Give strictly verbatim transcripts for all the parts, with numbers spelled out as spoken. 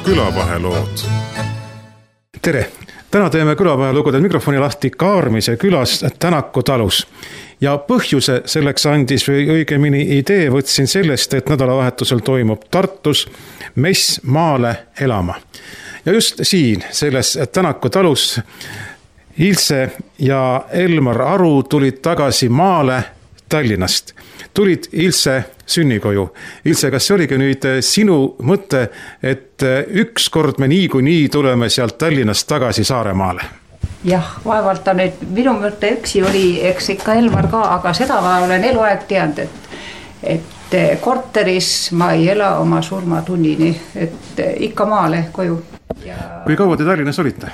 külavahelood. Tere! Täna teeme külavahelugudel mikrofoni lahti Kaarmise külas Tänaku talus. Ja põhjuse selleks andis või õigemini idee võtsin sellest, et nädalavahetusel toimub Tartus mess maale elama. Ja just siin, selles Tänaku talus, Ilse ja Elmar Aru tulid tagasi maale Tallinnast. Tulid Ilse sünnikoju. Ilse, kas see oligi nüüd sinu mõte, et ükskord me niikuinii tuleme sealt Tallinnast tagasi Saaremaale? Jah, vaevalt on nüüd minu mõte üksi oli, eks ikka Elmar ka, aga seda ma olen eluaeg teanud, et, et korteris ma ei ela oma surmatunnini, et ikka maale koju. Ja... Kui kaua te Tallinnas olite?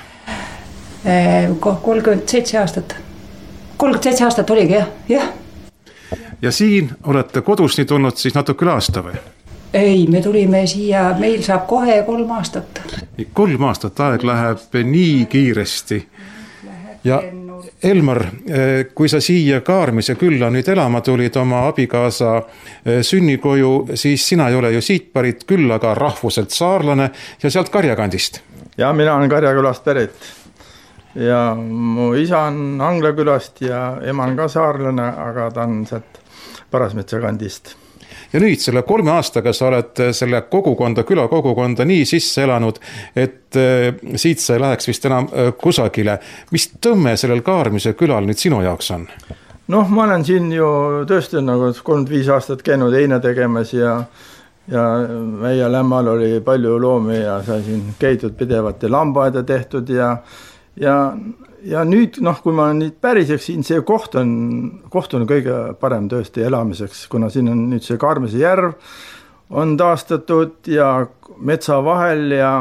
kolmkümmend seitse aastat. kolmkümmend seitse aastat oligi, jah, jah. Ja siin olete kodus nii tulnud siis natuke aasta või? Ei, me tulime siia, meil saab kohe kolm aastat. Kolm aastat aeg läheb nii kiiresti. Ja Elmar, kui sa siia Kaarmise külla nüüd elama tulid oma abikaasa sünnikoju, siis sina ei ole ju siit pärit küll, aga rahvuselt saarlane ja sealt Karjakandist. Ja mina olen Karjakülast pärit. Ja mu isa on Anglakülast ja ema on ka saarlane, aga ta on sealt Parasmetsa kandist. Ja nüüd selle kolme aastaga sa oled selle kogukonda, küla kogukonda nii sisse elanud, et siit sa ei läheks vist enam kusagile. Mis tõmme sellel Kaarmise külal nüüd sinu jaoks on? Noh, ma olen siin ju tõesti nagu kolm viis aastat käinud heina tegemas ja, ja meie lämmal oli palju loomi ja sai siin käidud pidevalt ja lambaeda tehtud ja, ja Ja nüüd, noh, kui ma nüüd päriseks siin, see koht on, koht on kõige parem tõesti elamiseks, kuna siin on nüüd see Kaarmise järv on taastatud ja metsa vahel ja,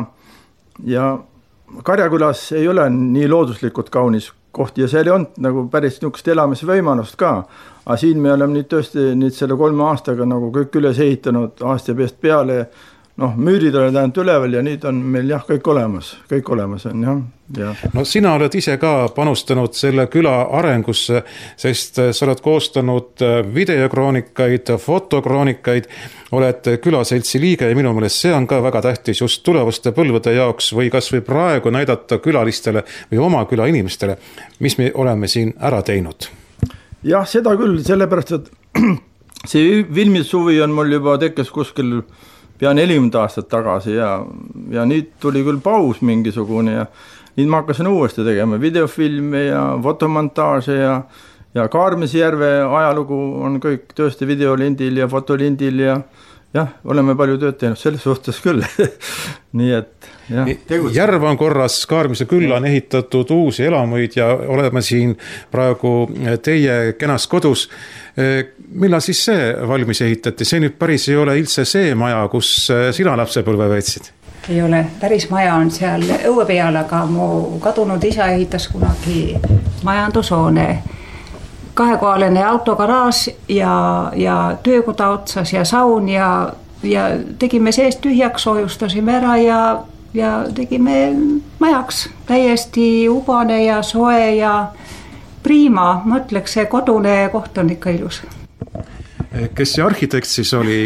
ja Karjakülas ei ole nii looduslikult kaunis koht ja seal ei olnud nagu päris niisugust elamisvõimalust ka. Aga siin me oleme nüüd tõesti nüüd selle kolme aastaga nagu kõik üles ehitanud aasta peast peale. Noh, müürid olid ainult üleval ja nüüd on meil jah, kõik olemas, kõik olemas on jah. Ja. No sina oled ise ka panustanud selle küla arengusse, sest sa oled koostanud videokroonikaid, fotokroonikaid, oled külaseltsi liige ja minu meelest see on ka väga tähtis just tulevaste põlvede jaoks või kas või praegu näidata külalistele või oma küla inimestele, mis me oleme siin ära teinud. Jah, seda küll, sellepärast, et see filmisuvi on mul juba tekkes kuskil pea nelikümmend aastat tagasi ja, ja nüüd tuli küll paus mingisugune ja nüüd ma hakkasin uuesti tegema videofilme ja fotomontaaže ja, ja Kaarmise järve ajalugu on kõik tõesti videolindil ja fotolindil ja jah, oleme palju tööd teinud selles suhtes küll. Nii et jah, tegutsime. Järv on korras, Kaarmise külla on ehitatud uusi elamuid ja oleme siin praegu teie kenas kodus. Millal siis see valmis ehitati? See nüüd päris ei ole Ilse see maja, kus sina lapsepõlve veetsid? Ei ole, päris maja on seal õue peal, aga mu kadunud isa ehitas kunagi majandushoone. Kahekohaline autogaraaž ja, ja töökoda otsas ja saun ja, ja tegime seest tühjaks, soojustasime ära ja, ja tegime majaks. Täiesti ubane ja soe ja priima, ma ütleks, see kodune koht on ikka ilus. Kes see arhitekt siis oli?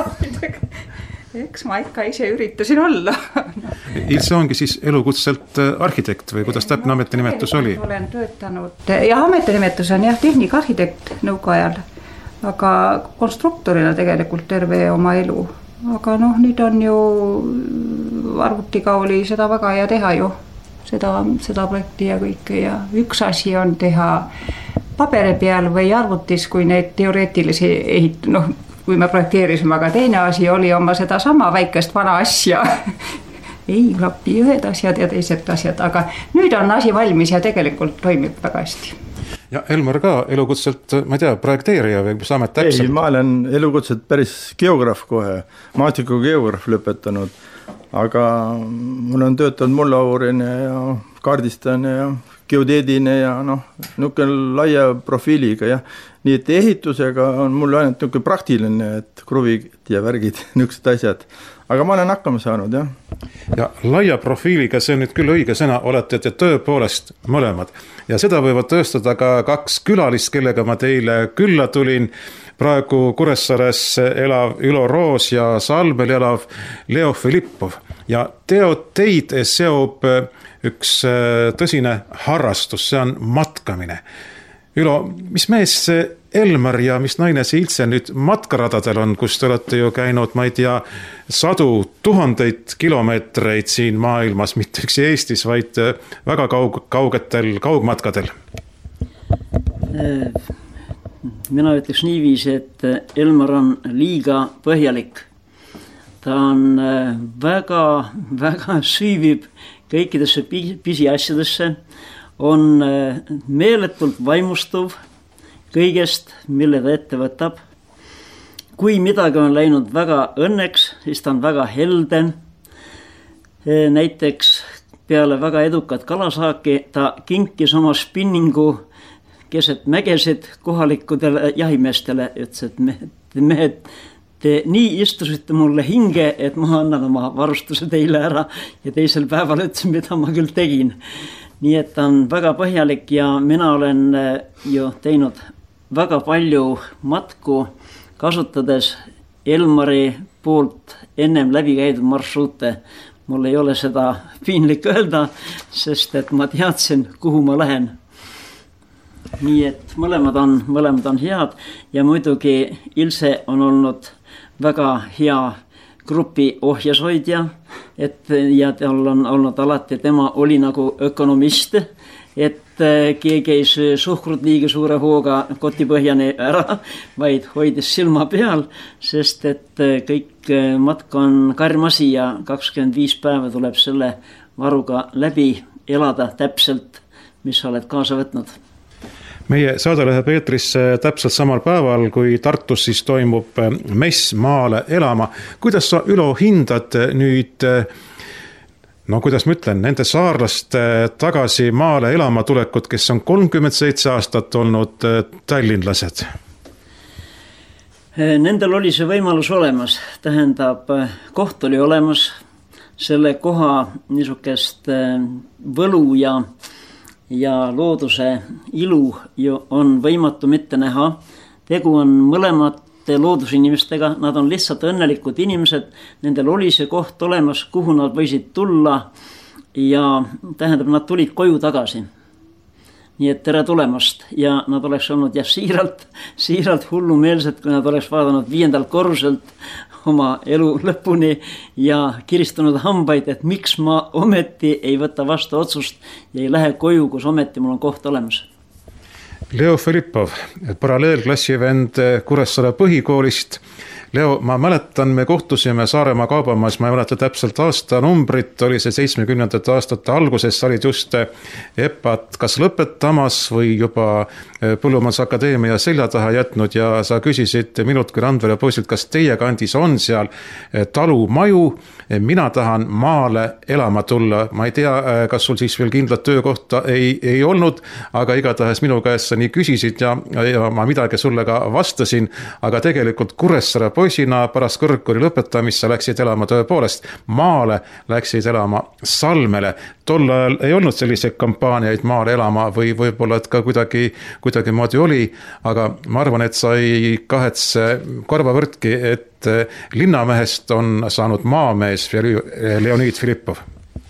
Eks ma ikka ise üritasin olla. Ilse ongi siis elukutselt arhitekt või kuidas täpne no, ametinimetus oli? Olen töötanud, jah, ametinimetus on jah, tehnikaarhitekt nõukaajal, aga konstruktorina tegelikult terve oma elu. Aga noh, nüüd on ju arvutiga oli seda väga hea teha ju, seda, seda projekti ja kõike ja üks asi on teha paberi peal või arvutis, kui neid teoreetilisi ehit-, noh, kui me projekteerisime, aga teine asi oli oma seda sama väikest vana asja. Ei klapi ühed asjad ja teised asjad, aga nüüd on asi valmis ja tegelikult toimib väga hästi. Ja Elmar ka elukutselt, ma ei tea, projekteerija või saame täpselt? Ei, ma olen elukutselt päris geograaf kohe, maatiku geograaf lõpetanud, aga mul on töötanud mullaurine ja kaardistane ja geodeedine ja noh, niisugune laia profiiliga ja nii et ehitusega on mul ainult niisugune praktiline, et kruvid ja värgid, niisugused asjad, aga ma olen hakkama saanud, jah. Ja laia profiiliga, see on nüüd küll õige sõna, olete te tõepoolest mõlemad ja seda võivad tõestada ka kaks külalist, kellega ma teile külla tulin. Praegu Kuressaares elav Ülo Roos ja Salmel elav Leo Filippov. ja teo, teid seob üks tõsine harrastus, see on matkamine. Ülo, mis mees see Elmar ja mis naine see Ilse nüüd matkaradadel on, kus te olete ju käinud, ma ei tea, sadu tuhandeid kilomeetreid siin maailmas, mitte üksi Eestis, vaid väga kaug, kaugetel kaugmatkadel? Mina ütleks niiviisi, et Elmar on liiga põhjalik. Ta on väga, väga süüvib kõikidesse pisiasjadesse, on meeletult vaimustuv kõigest, mille ta ette võtab. Kui midagi on läinud väga õnneks, siis ta on väga helde. Näiteks peale väga edukat kalasaaki ta kinkis oma spinningu keset mägesid kohalikudele jahimeestele, ütles, et mehed, mehed, te nii istusite mulle hinge, et ma annan oma varustuse teile ära ja teisel päeval ütlesin, mida ma küll tegin. Nii et ta on väga põhjalik ja mina olen ju teinud väga palju matku, kasutades Elmari poolt ennem läbi käidud marsruute. Mul ei ole seda piinlik öelda, sest et ma teadsin, kuhu ma lähen. Nii et mõlemad on, mõlemad on head ja muidugi Ilse on olnud väga hea grupi ohjashoidja, et ja tal on olnud alati, tema oli nagu ökonomist, et keegi ei söö suhkrut liiga suure hooga kotipõhjani ära, vaid hoidis silma peal, sest et kõik matka on karmasi ja kakskümmend viis päeva tuleb selle varuga läbi elada täpselt, mis sa oled kaasa võtnud. Meie saade läheb eetrisse täpselt samal päeval, kui Tartus siis toimub mess maale elama. Kuidas sa, Ülo, hindad nüüd, no kuidas ma ütlen, nende saarlaste tagasi maale elama tulekut, kes on kolmkümmend seitse aastat olnud tallinlased? Nendel oli see võimalus olemas, tähendab, koht oli olemas, selle koha niisugust võlu ja ja looduse ilu ju on võimatu mitte näha. Tegu on mõlemate loodusinimestega, nad on lihtsalt õnnelikud inimesed, nendel oli see koht olemas, kuhu nad võisid tulla ja tähendab, nad tulid koju tagasi. Nii et tere tulemast ja nad oleks olnud ja siiralt, siiralt hullumeelsed, kui nad oleks vaadanud viiendalt korruselt oma elu lõpuni ja kiristunud hambaid, et miks ma ometi ei võta vastu otsust ja ei lähe koju, kus ometi mul on koht olemas. Leo Filippov, paralleelklassi vend Kuressaare põhikoolist. Leo, ma mäletan, me kohtusime Saaremaa kaubamajas, ma ei mäleta täpselt aasta numbrit, oli see seitsmekümnendate aastate alguses, sa olid just EPA-t kas lõpetamas või juba Põllumajandusakadeemia selja taha jätnud ja sa küsisid minult kui Randvere poisilt, kas teie kandis on seal talumaju, mina tahan maale elama tulla. Ma ei tea, kas sul siis veel kindlat töökohta ei, ei olnud, aga igatahes minu käest sa nii küsisid ja, ja ma midagi sulle ka vastasin, aga tegelikult Kuressaare poisina pärast kõrgkooli lõpetamist sa läksid elama tõepoolest maale, läksid elama Salmele. Tol ajal ei olnud selliseid kampaaniaid maale elama või võib-olla et ka kuidagi, kuidagi moodi oli, aga ma arvan, et sa ei kahetse karvavõrdki, et linnamehest on saanud maamees Leonid Filippov.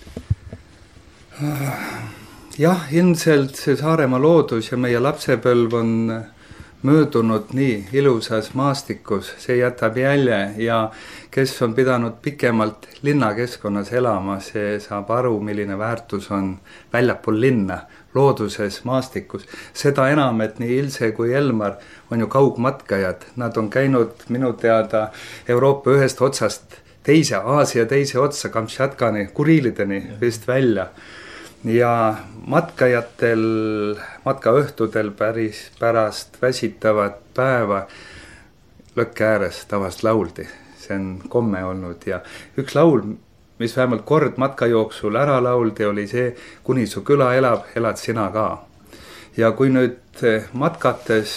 Jah, ilmselt see Saaremaa loodus ja meie lapsepõlv on möödunud nii ilusas maastikus, see jätab jälje ja kes on pidanud pikemalt linnakeskkonnas elama, see saab aru, milline väärtus on väljapool linna, looduses, maastikus. Seda enam, et nii Ilse kui Elmar on ju kaugmatkajad. Nad on käinud minu teada Euroopa ühest otsast teise, Aasia teise otsa, Kamtšatkani, Kuriilideni vist välja. Ja matkajatel, matkaõhtudel päris pärast väsitavat päeva lõkke ääres tavast lauldi. See on komme olnud ja üks laul, mis vähemalt kord matkajooksul ära lauldi, oli see, kuni su küla elab, elad sina ka. Ja kui nüüd matkates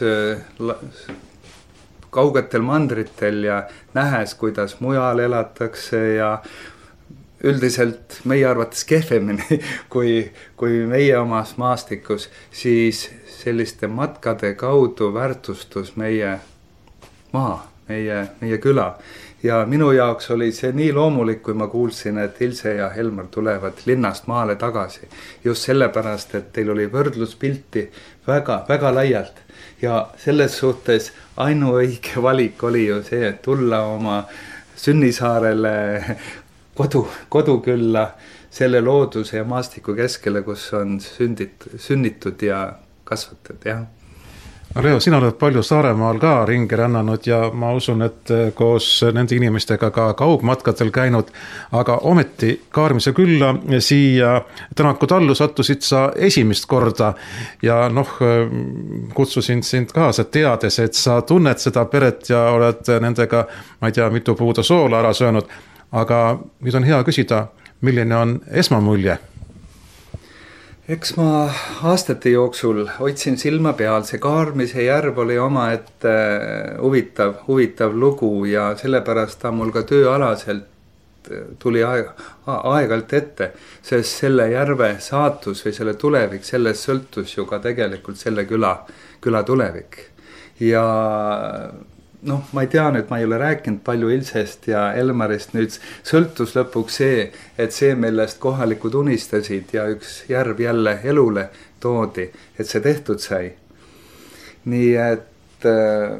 kaugetel mandritel ja nähes, kuidas mujal elatakse ja üldiselt meie arvates kehvemini kui, kui meie omas maastikus, siis selliste matkade kaudu väärtustus meie maa, meie, meie küla. Ja minu jaoks oli see nii loomulik, kui ma kuulsin, et Ilse ja Helmar tulevad linnast maale tagasi. Just sellepärast, et teil oli võrdluspilti väga, väga laialt. Ja selles suhtes ainuõige valik oli ju see, et tulla oma Sünnisaarele kodu, kodukülla selle looduse ja maastiku keskele, kus on sündit, sünnitud ja kasvatud, jah. Leo, sina oled palju Saaremaal ka ringi rännanud ja ma usun, et koos nende inimestega ka kaugmatkadel käinud, aga ometi Kaarmise külla siia Tänaku tallu sattusid sa esimest korda ja noh, kutsusin sind kaasa teades, et sa tunned seda peret ja oled nendega, ma ei tea, mitu puuda soola ära söönud, aga nüüd on hea küsida, milline on esmamulje? Eks ma aastate jooksul hoidsin silma peal, see Kaarmise järv oli oma ette huvitav, huvitav lugu ja sellepärast ta mul ka tööalaselt tuli aeg, aegalt ette, sest selle järve saatus või selle tulevik, sellest sõltus ju ka tegelikult selle küla, küla tulevik. Ja noh, ma ei tea nüüd, ma ei ole rääkinud palju Ilsest ja Elmarist, nüüd sõltus lõpuks see, et see, millest kohalikud unistasid ja üks järv jälle elule toodi, et see tehtud sai. Nii et äh,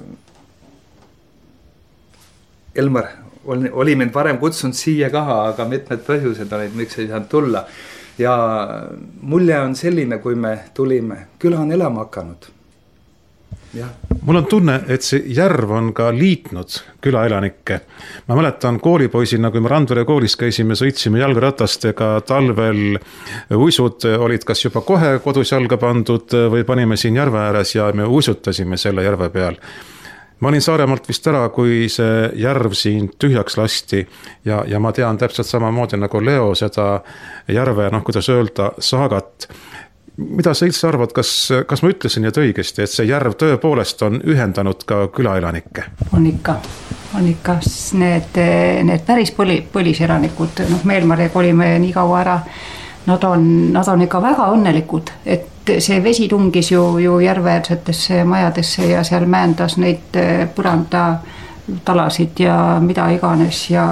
Elmar oli, oli mind varem kutsunud siia ka, aga mitmed põhjused olid, miks ei saanud tulla. Ja mulje on selline, kui me tulime, küla on elama hakanud. Ja. Mul on tunne, et see järv on ka liitnud külaelanikke. Ma mäletan koolipoisina, kui me Randvere koolis käisime, sõitsime jalgratastega talvel, uisud olid kas juba kohe kodus jalga pandud või panime siin järve ääres ja me uisutasime selle järve peal. Ma olin Saaremaalt vist ära, kui see järv siin tühjaks lasti ja, ja ma tean täpselt samamoodi nagu Leo seda järve, noh kuidas öelda, saagat. Mida sa Ilse arvad, kas, kas ma ütlesin nüüd õigesti, et see järv tõepoolest on ühendanud ka külaelanikke? On ikka, on ikka. Need, need päris põli, põliselanikud, noh Meelmar ja kolime nii kaua ära, nad on, nad on ikka väga õnnelikud, et see vesi tungis ju, ju järveäärsetesse majadesse ja seal määndas neid põranda talasid ja mida iganes ja,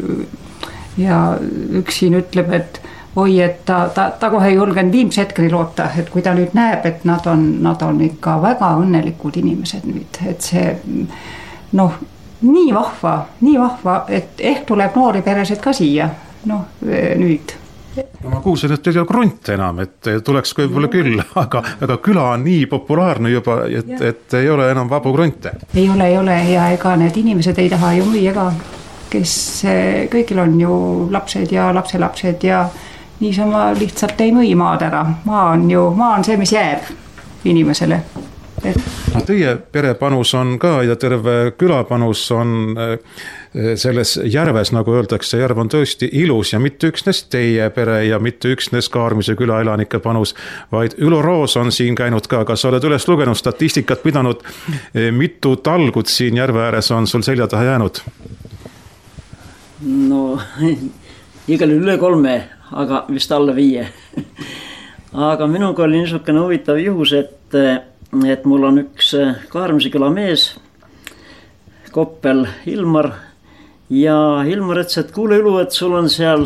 ja üks siin ütleb, et oi, et ta, ta, ta kohe ei julgenud viimse hetkeni loota, et kui ta nüüd näeb, et nad on, nad on ikka väga õnnelikud inimesed nüüd, et see noh, nii vahva, nii vahva, et ehk tuleb noori peresid ka siia, noh nüüd. No ma kuulsin, et ei ole krunt enam, et tuleks võib-olla küll, aga, aga küla on nii populaarne juba, et, et ei ole enam vabu krunte. Ei ole, ei ole ja ega need inimesed ei taha ju müüa ka, kes kõigil on ju lapsed ja lapselapsed ja niisama lihtsalt ei müü maad ära. Maa on ju, maa on see, mis jääb inimesele. Et... No, teie perepanus on ka ja terve külapanus on selles järves, nagu öeldakse, järv on tõesti ilus ja mitte üksnes teie pere ja mitte üksnes Kaarmise külaelanike panus, vaid Ülo Roos on siin käinud ka. Kas oled üles lugenud statistikat pidanud, mitu talgut siin järve ääres on sul selja taha jäänud? No, igal üle kolme, aga vist alla viie. Aga minuga oli niisugune huvitav juhus, et, et mul on üks Kaarmise küla mees, Koppel Ilmar, ja Ilmar ütles, et kuule Ülu, et sul on seal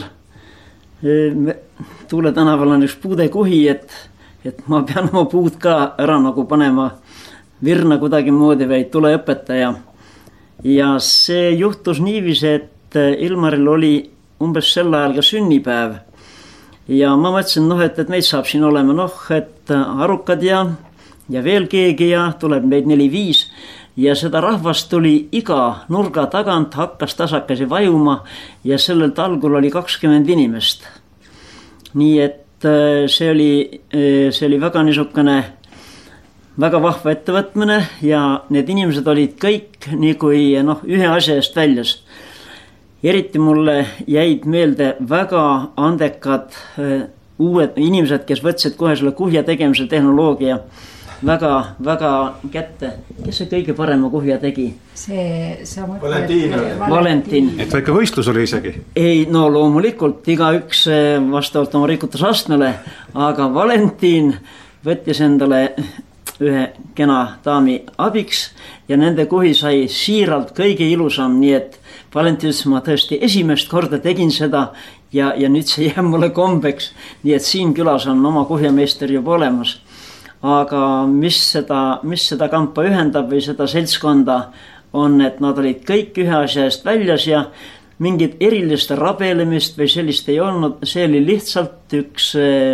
Tuule tänaval on üks puudekuhi, et, et ma pean oma puud ka ära nagu panema virna kuidagi moodi või tule õpetaja. Ja see juhtus niiviisi, et Ilmaril oli umbes sel ajal ka sünnipäev. Ja ma mõtlesin, noh, et, et meid saab siin olema, noh, et arukad ja, ja veel keegi ja tuleb meid neli viis. Ja seda rahvast tuli iga nurga tagant, hakkas tasakasi vajuma ja sellel talgul oli kakskümmend inimest. Nii et see oli, see oli väga niisugune, väga vahva ettevõtmine ja need inimesed olid kõik nii kui noh, ühe asja eest väljas. Eriti mulle jäid meelde väga andekad uued inimesed, kes võtsid kohe selle kuhja tegemise tehnoloogia väga, väga kätte. Kes see kõige parema kuhja tegi? See, see Valentin. Valentin. Et väike võistlus oli isegi? Ei, no loomulikult, iga üks vastavalt oma rikutusastmele, aga Valentin võttis endale ühe kena daami abiks ja nende kuhi sai siiralt kõige ilusam, nii et Valentin ütles, ma tõesti esimest korda tegin seda ja, ja nüüd see jääb mulle kombeks, nii et siin külas on oma kuhjameister juba olemas. Aga mis seda, mis seda kampa ühendab või seda seltskonda on, et nad olid kõik ühe asja eest väljas ja mingit erilist rabelemist või sellist ei olnud, see oli lihtsalt üks,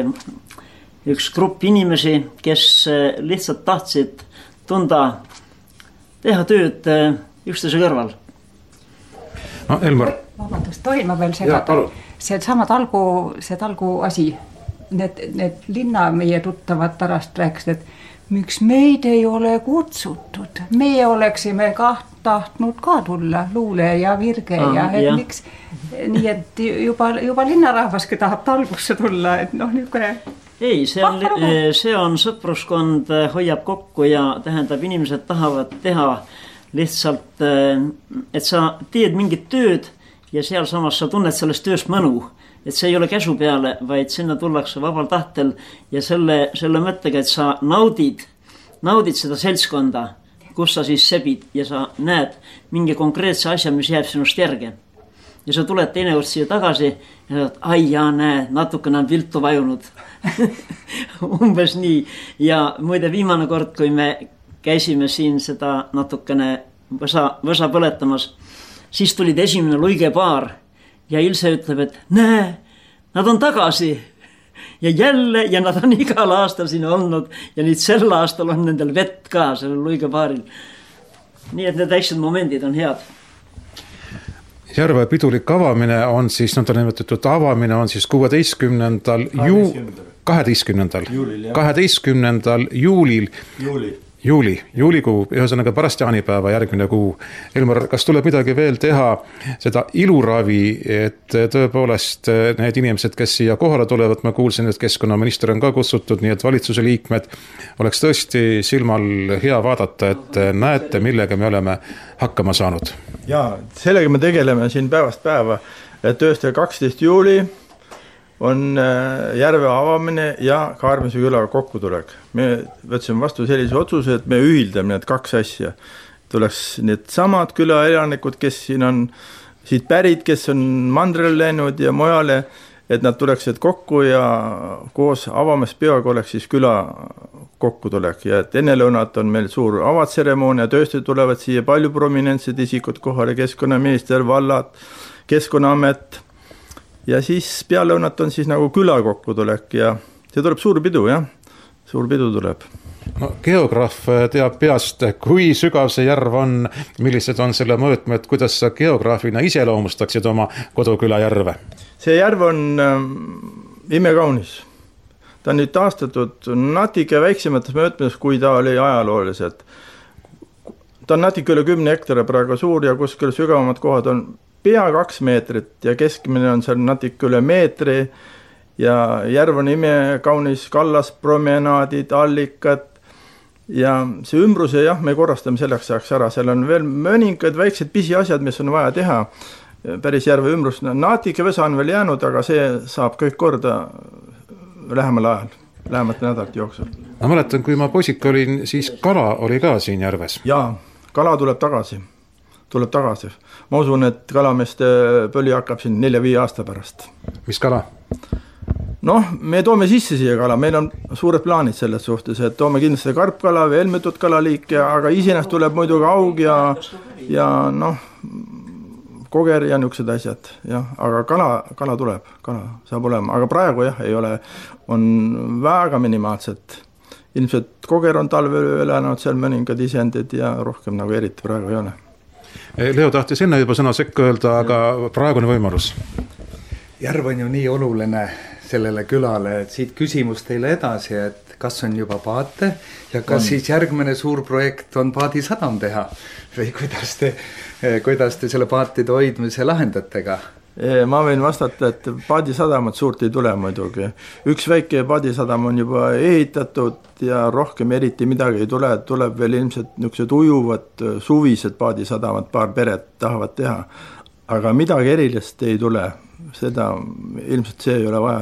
üks grupp inimesi, kes lihtsalt tahtsid tunda, teha tööd üksteise kõrval. No, Elmar. Vabandust, tohin ma veel segada. See sama talgu, see talgu asi, need, need linna meie tuttavad pärast rääkisid, et miks meid ei ole kutsutud, meie oleksime kaht tahtnud ka tulla, Luule ja Virge ah, ja, et ja. Miks, nii et juba, juba linnarahvaski tahab talgusse tulla, et noh, niisugune. Ei, see on, see on sõpruskond, hoiab kokku ja tähendab, inimesed tahavad teha lihtsalt, et sa teed mingit tööd ja seal samas sa tunned sellest tööst mõnu, et see ei ole käsu peale, vaid sinna tullakse vabal tahtel ja selle, selle mõttega, et sa naudid, naudid seda seltskonda, kus sa siis sebid ja sa näed mingi konkreetse asja, mis jääb sinust järge. Ja sa tuled teinekord siia tagasi ja saad, ai jaa, näe, natukene on viltu vajunud. Umbes nii. Ja muide viimane kord, kui me käisime siin seda natukene võsa, võsa põletamas, siis tulid esimene luigepaar ja Ilse ütleb, et näe, nad on tagasi. Ja jälle, ja nad on igal aastal siin olnud ja nüüd sel aastal on nendel vett ka sellel luigepaaril. Nii et need väiksed momendid on head. Järve pidulik avamine on siis, nõnda nimetatud avamine on siis kuueteistkümnendal kaheteistkümnendal kaheteistkümnendal juulil juuli juuli, juulikuu, ühesõnaga pärast jaanipäeva järgmine kuu. Elmar, kas tuleb midagi veel teha seda iluravi, et tõepoolest need inimesed, kes siia kohale tulevad, ma kuulsin, et keskkonnaminister on ka kutsutud, nii et valitsuse liikmed oleks tõesti silmal hea vaadata, et näete, millega me oleme hakkama saanud. Jaa, sellega me tegeleme siin päevast päeva, et üheksasada kaksteist juuli on järve avamine ja Kaarmise küla kokkutulek. Me võtsime vastu sellise otsuse, et me ühildame need kaks asja. Tuleks need samad küla elanikud, kes siin on siit pärit, kes on mandrel läinud ja mujale, et nad tuleksid kokku ja koos avamispeoga oleks siis küla kokkutulek. Ja et enne lõunat on meil suur avatseremoon ja tööstud tulevad siia palju prominentsed isikud kohale, keskkonnaminister, vallad, keskkonnaamet. Ja siis pealõunat on siis nagu küla kokkutulek ja see tuleb suur pidu, jah. Suur pidu tuleb. No, geograaf teab peast, kui sügav see järv on, millised on selle mõõtmed, kuidas sa geograafina iseloomustaksid oma koduküla järve? See järv on äh, imekaunis. Ta on nüüd taastatud natuke väiksemates mõõtmes, kui ta oli ajalooliselt. Ta on natuke üle kümne hektari praegu suur ja kuskil sügavamad kohad on pea kaks meetrit ja keskmine on seal natuke üle meetri ja järv on ime kaunis, kallas, promenaadid, allikad ja see ümbruse jah, me korrastame selleks ajaks ära, seal on veel mõningad väiksed pisiasjad, mis on vaja teha päris järve ümbrus, natuke võsa on veel jäänud, aga see saab kõik korda lähemal ajal, lähemalt nädalat jooksul. Ma mäletan, kui ma poisik olin, siis kala oli ka siin järves. Jaa, kala tuleb tagasi. tuleb tagasi. Ma usun, et kalameeste pöli hakkab siin nelja-viie aasta pärast. Mis kala? Noh, me toome sisse siia kala, meil on suured plaanid selles suhtes, et toome kindlasti karpkala või helmetud kalaliike, aga isenest tuleb muidugi aug ja, ja noh, koger ja niisugused asjad. Ja, aga kala, kala tuleb, kala saab olema, aga praegu jah, ei ole, on väga minimaalselt. Ilmselt koger on talvel elanud seal mõningad isendid ja rohkem nagu eriti praegu ei ole. Leo tahtis enne juba sõna sekka öelda, aga praegune võimalus. Järv on ju nii oluline sellele külale, et siit küsimus teile edasi, et kas on juba paate ja kas on. Siis järgmine suur projekt on paadisadam teha või kuidas te, kuidas te selle paatide hoidmise lahendate ka? Ma võin vastata, et paadisadamat suurt ei tule muidugi. Üks väike paadisadam on juba ehitatud ja rohkem eriti midagi ei tule, tuleb veel ilmselt niisugused ujuvad suvised paadisadamat, paar peret tahavad teha. Aga midagi erilist ei tule, seda ilmselt see ei ole vajalik.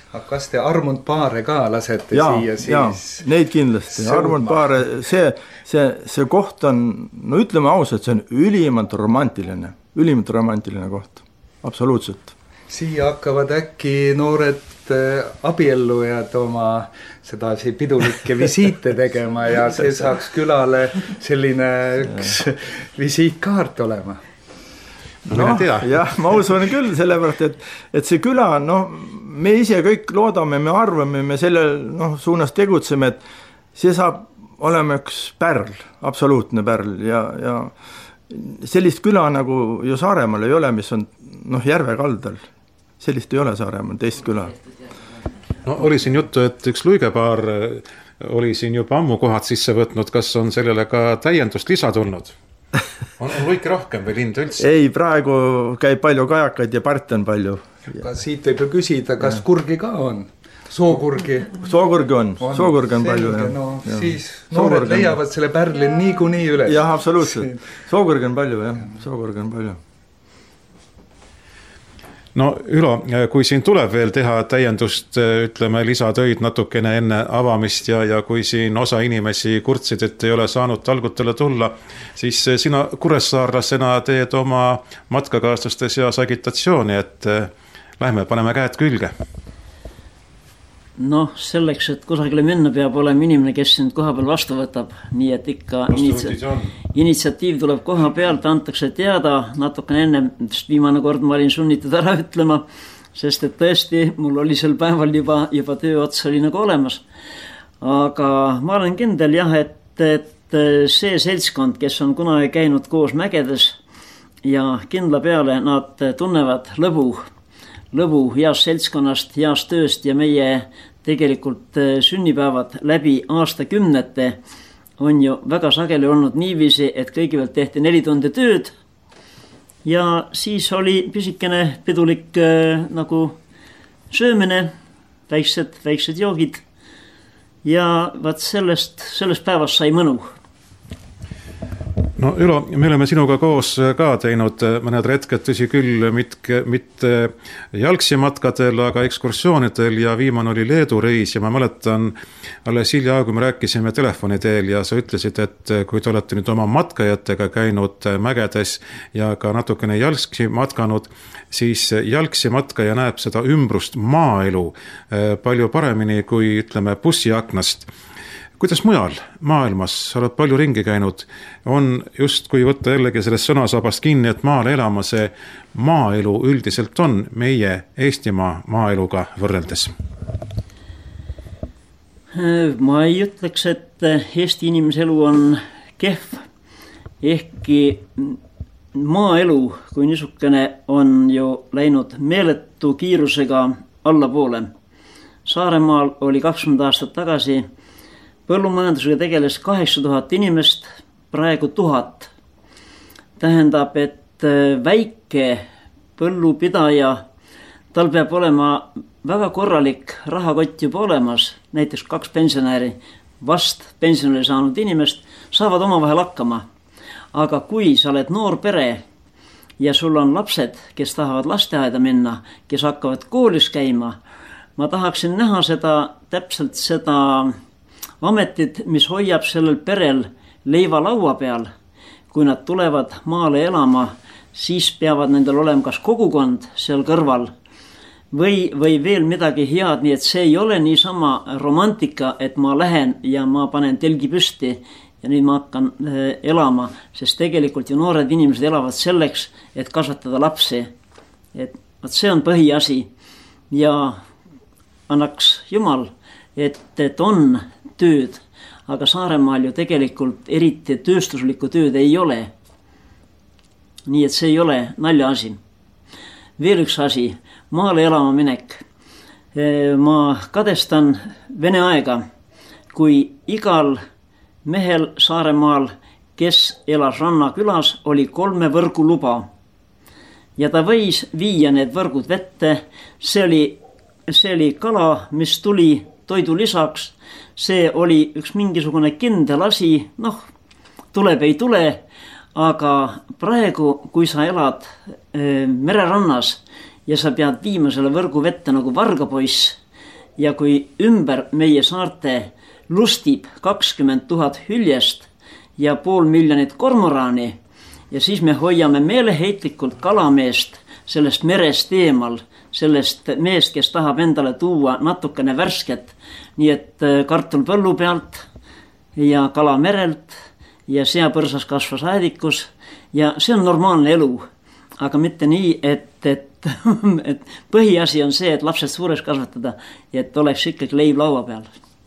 aga kas te Armund Paare ka lasete ja, siia siis? Ja, neid kindlasti. Armund Paare, see, see, see koht on, no ütleme ausalt, see on ülimalt romantiline, ülimalt romantiline koht, absoluutselt. Siia hakkavad äkki noored abiellujad oma sedasi pidulikke visiite tegema ja see saaks külale selline üks visiitkaart olema. No, no jah, ma usun küll, sellepärast, et, et see küla, no, me ise kõik loodame, me arvame, me selle no, suunas tegutseme, et see saab olema üks pärl, absoluutne pärl ja, ja sellist küla nagu ju Saaremaal ei ole, mis on noh, järve kaldal. Sellist ei ole Saaremaal, teist küla. No oli siin juttu, et üks luigepaar oli siin juba ammu kohad sisse võtnud, kas on sellele ka täiendust lisa tulnud? On, on luike rohkem või lind üldse? Ei, praegu käib palju kajakaid ja parte on palju. Ka siit võib ju küsida, kas kurgi ka on? Sookurgi? Sookurgi on, on. Sookurgi on palju. Ja. No, ja. Siis noored Sookurgi leiavad on. Selle pärli nii kui nii üles. Jah, absoluutselt. Sookurgi on palju, jah. Sookurgi on palju. No Ülo, kui siin tuleb veel teha täiendust, ütleme lisatöid natukene enne avamist ja, ja kui siin osa inimesi kurtsid, et ei ole saanud talgutele tulla, siis sina Kuressaarlasena teed oma matkakaaslaste seas agitatsiooni, et lähme, paneme käed külge. Noh, selleks, et kusagile minna peab olema inimene, kes sind koha peal vastu võtab, nii et ikka initsia- initsiatiiv tuleb koha pealt, antakse teada natukene enne, sest viimane kord ma olin sunnitud ära ütlema, sest et tõesti, mul oli sel päeval juba, juba töö ots oli nagu olemas. Aga ma olen kindel jah, et, et see seltskond, kes on kunagi käinud koos mägedes ja kindla peale nad tunnevad lõbu, lõbu heast seltskonnast, heast tööst ja meie tegelikult sünnipäevad läbi aastakümnete on ju väga sageli olnud niiviisi, et kõigepealt tehti neli tundi tööd ja siis oli pisikene pidulik äh, nagu söömine, väiksed, väiksed joogid ja vaat sellest, sellest päevast sai mõnu. No Ülo, me oleme sinuga koos ka teinud mõned retked, tõsi küll, mitte, mitte jalgsimatkadel, aga ekskursioonidel ja viimane oli Leedu reis ja ma mäletan alles hilja, kui me rääkisime telefoni teel ja sa ütlesid, et kui te olete nüüd oma matkajatega käinud mägedes ja ka natukene jalgsi matkanud, siis jalgsi matkaja näeb seda ümbrust maaelu palju paremini kui ütleme bussiaknast. Kuidas mujal maailmas, sa oled palju ringi käinud, on just kui võtta jällegi sellest sõnasabast kinni, et maale elama see maaelu üldiselt on meie Eestimaa maaeluga võrreldes? Ma ei ütleks, et Eesti inimese elu on kehv, ehkki maaelu kui niisugune on ju läinud meeletu kiirusega allapoole. Saaremaal oli kakskümmend aastat tagasi põllumajandusega tegeles kaheksa tuhat inimest, praegu tuhat. Tähendab, et väike põllupidaja, tal peab olema väga korralik rahakott juba olemas, näiteks kaks pensionäri, vast pensionäri saanud inimest, saavad omavahel hakkama. Aga kui sa oled noor pere ja sul on lapsed, kes tahavad lasteaeda minna, kes hakkavad koolis käima, ma tahaksin näha seda, täpselt seda ametid, mis hoiab sellel perel leiva laua peal. Kui nad tulevad maale elama, siis peavad nendel olema kas kogukond seal kõrval või, või veel midagi head, nii et see ei ole niisama romantika, et ma lähen ja ma panen telgi püsti ja nüüd ma hakkan elama, sest tegelikult ju noored inimesed elavad selleks, et kasvatada lapsi. Et see on põhiasi ja annaks Jumal, et, et on tööd, aga Saaremaal ju tegelikult eriti tööstuslikku tööd ei ole. Nii et see ei ole nalja asi. Veel üks asi, maale elama minek. Ma kadestan Vene aega, kui igal mehel Saaremaal, kes elas rannakülas, oli kolme võrgu luba. Ja ta võis viia need võrgud vette, see oli, see oli kala, mis tuli toidu lisaks, see oli üks mingisugune kindel asi, noh, tuleb ei tule, aga praegu, kui sa elad e, mererannas ja sa pead viima selle võrgu vette nagu vargapoiss, ja kui ümber meie saarte lustib kakskümmend tuhat hüljest ja pool miljonit kormoraani ja siis me hoiame meeleheitlikult kalameest sellest merest eemal, sellest meest, kes tahab endale tuua natukene värsket, nii et kartul põllu pealt ja kala merelt ja seapõrsas kasvas aedikus ja see on normaalne elu, aga mitte nii, et, et, et põhiasi on see, et lapsed suureks kasvatada ja et oleks ikkagi leib laua peal.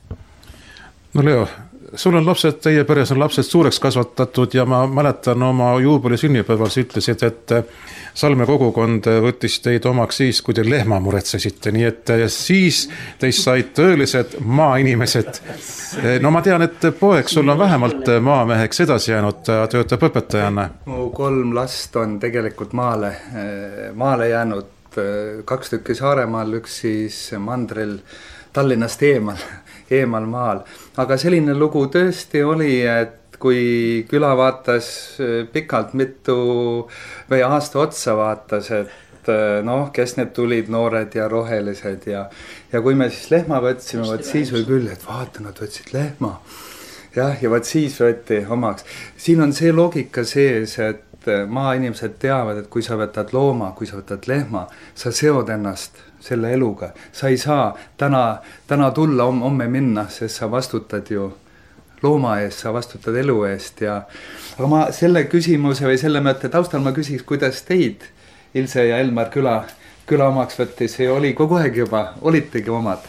No Leo, sul on lapsed, teie peres on lapsed suureks kasvatatud ja ma mäletan oma juubeli sünnipäeval sa ütlesid, et Salme kogukond võttis teid omaks siis, kui te lehma muretsesite, nii et siis teist said tõelised maainimesed. No ma tean, et poeg sul on vähemalt maameheks edasi jäänud, ta töötab õpetajana. Mu kolm last on tegelikult maale, maale jäänud, kaks tükki Saaremaal, üks siis mandril Tallinnast eemal, eemal maal. Aga selline lugu tõesti oli, et kui küla vaatas pikalt mitu või aasta otsa vaatas, et noh, kes need tulid noored ja rohelised ja, ja kui me siis lehma võtsime, võt siis või küll, et vaata, nad võtsid lehma. Jah, ja võt siis võtti omaks. Siin on see loogika sees, et maainimesed teavad, et kui sa võtad looma, kui sa võtad lehma, sa seod ennast selle eluga. Sa ei saa täna, täna tulla, homme minna, sest sa vastutad ju looma eest, sa vastutad elu eest ja aga ma selle küsimuse või selle mõtte taustal ma küsiks, kuidas teid Ilse ja Elmar küla, küla omaks võttis ja oli kogu aeg juba, olitegi omad?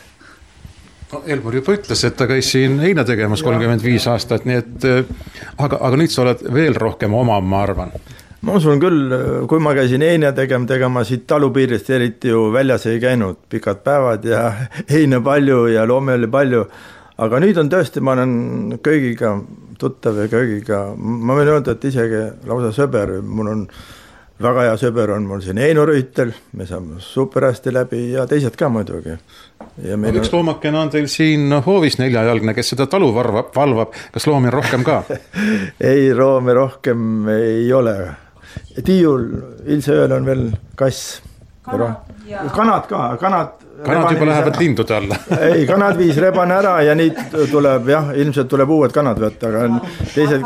No, Elmar juba ütles, et ta käis siin heina tegemas kolmkümmend viis aastat, nii et aga, aga nüüd sa oled veel rohkem oma, ma arvan. Ma usun küll, kui ma käisin heina tegema, tegema siit talupiirist eriti ju väljas ei käinud pikad päevad ja heina palju ja loome oli palju. Aga nüüd on tõesti, ma olen köögiga tuttav ja köögiga, ma võin öelda, et isegi lausa sõber, mul on väga hea sõber, on mul siin Eino Rüütel, me saame super hästi läbi ja teised ka muidugi. Ja meil üks on... loomakene on teil siin hoovis neljajalgne, kes seda talu varvab, valvab, kas loomi rohkem ka? ei, loomi rohkem ei ole. Tiiul, Ilse ööl on veel kass. Kanad, ja... kanad ka, kanad Kanad juba lähevad lindude alla. ei, kanad viis rebane ära ja nüüd tuleb, jah, ilmselt tuleb uued kanad võtta, aga teised...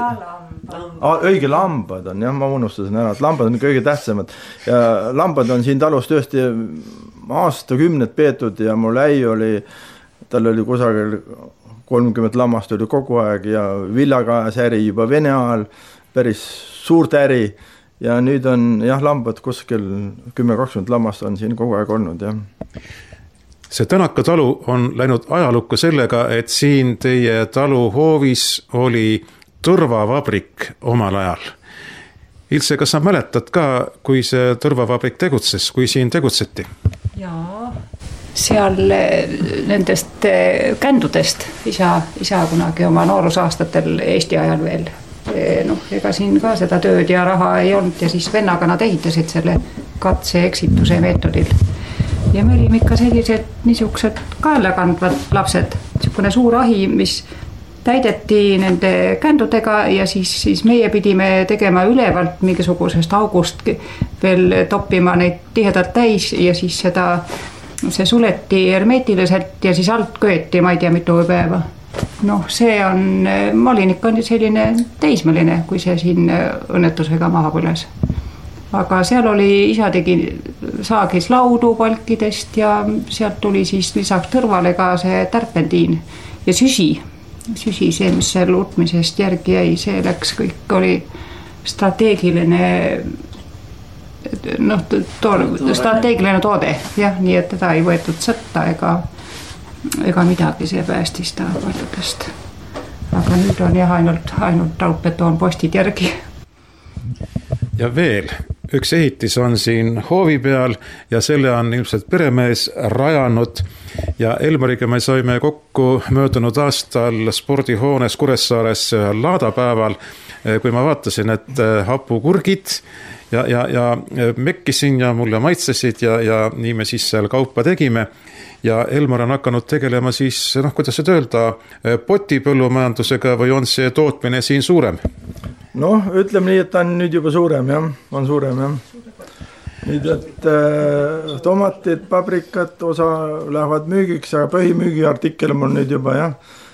õige lambad on, jah, ma unustasin ära, et lambad on kõige tähtsamad. Ja lambad on siin talus tõesti aastakümned peetud ja mul äi oli, tal oli kusagil kolmkümmend lammast oli kogu aeg ja villakajas äri juba Vene ajal, päris suurt äri ja nüüd on, jah, lambad kuskil kümme kakskümmend lammast on siin kogu aeg olnud, jah. See Tänaka talu on läinud ajalukku sellega, et siin teie talu hoovis oli tõrvavabrik omal ajal. Ilse, kas sa mäletad ka, kui see tõrvavabrik tegutses, kui siin tegutseti? Jaa, seal nendest kändudest isa, isa kunagi oma noorusaastatel Eesti ajal veel. Noh, ega siin ka seda tööd ja raha ei olnud ja siis vennaga nad ehitasid selle katse eksituse meetodil. Ja me olime ikka sellised niisugused kaelakandvad lapsed, niisugune suur ahi, mis täideti nende kändudega ja siis, siis meie pidime tegema ülevalt mingisugusest august veel toppima neid tihedalt täis ja siis seda, see suleti hermeetiliselt ja siis alt köeti, ma ei tea, mitu päeva. Noh, see on, ma olin ikka selline teismeline, kui see siin õnnetusega maha põles. Aga seal oli, isa tegi saagis laudu palkidest ja sealt tuli siis lisaks tõrvale ka see tärpendiin ja süsi. Süsi, see, mis seal utmisest järgi jäi, see läks, kõik oli strateegiline, noh, to- strateegiline toode, jah, nii et teda ei võetud sõtta ega, ega midagi, see päästis ta paljudest. Aga nüüd on jah ainult, ainult raudbetoon postid järgi. Ja veel, üks ehitis on siin hoovi peal ja selle on ilmselt peremees rajanud ja Elmariga me saime kokku möödunud aastal spordihoones Kuressaares laadapäeval, kui ma vaatasin, et hapukurgid ja, ja, ja mekkisin ja mulle maitsesid ja, ja nii me siis seal kaupa tegime. Ja Elmar on hakanud tegelema siis, noh, kuidas seda öelda, potipõllumajandusega või on see tootmine siin suurem? Noh, ütleme nii, et ta on nüüd juba suurem, jah, on suurem, jah. nüüd, et äh, tomatid, paprikad, osa lähevad müügiks, aga põhimüügiartikkel mul nüüd juba jah,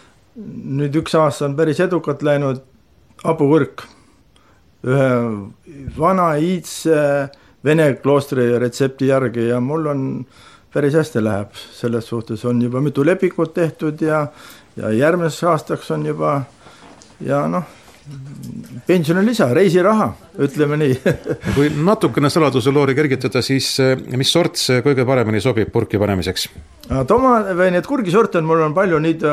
nüüd üks aasta on päris edukalt läinud hapukurk. Ühe vana iidse Vene kloostri retsepti järgi ja mul on päris hästi läheb. Selles suhtes on juba mitu lepikut tehtud ja, ja järgmiseks aastaks on juba ja noh, pensioni lisa, reisiraha, ütleme nii. Kui natukene saladuse loori kergitada, siis mis sort see kõige paremini sobib purki panemiseks? Toma, või need kurgisorte on, mul on palju neid,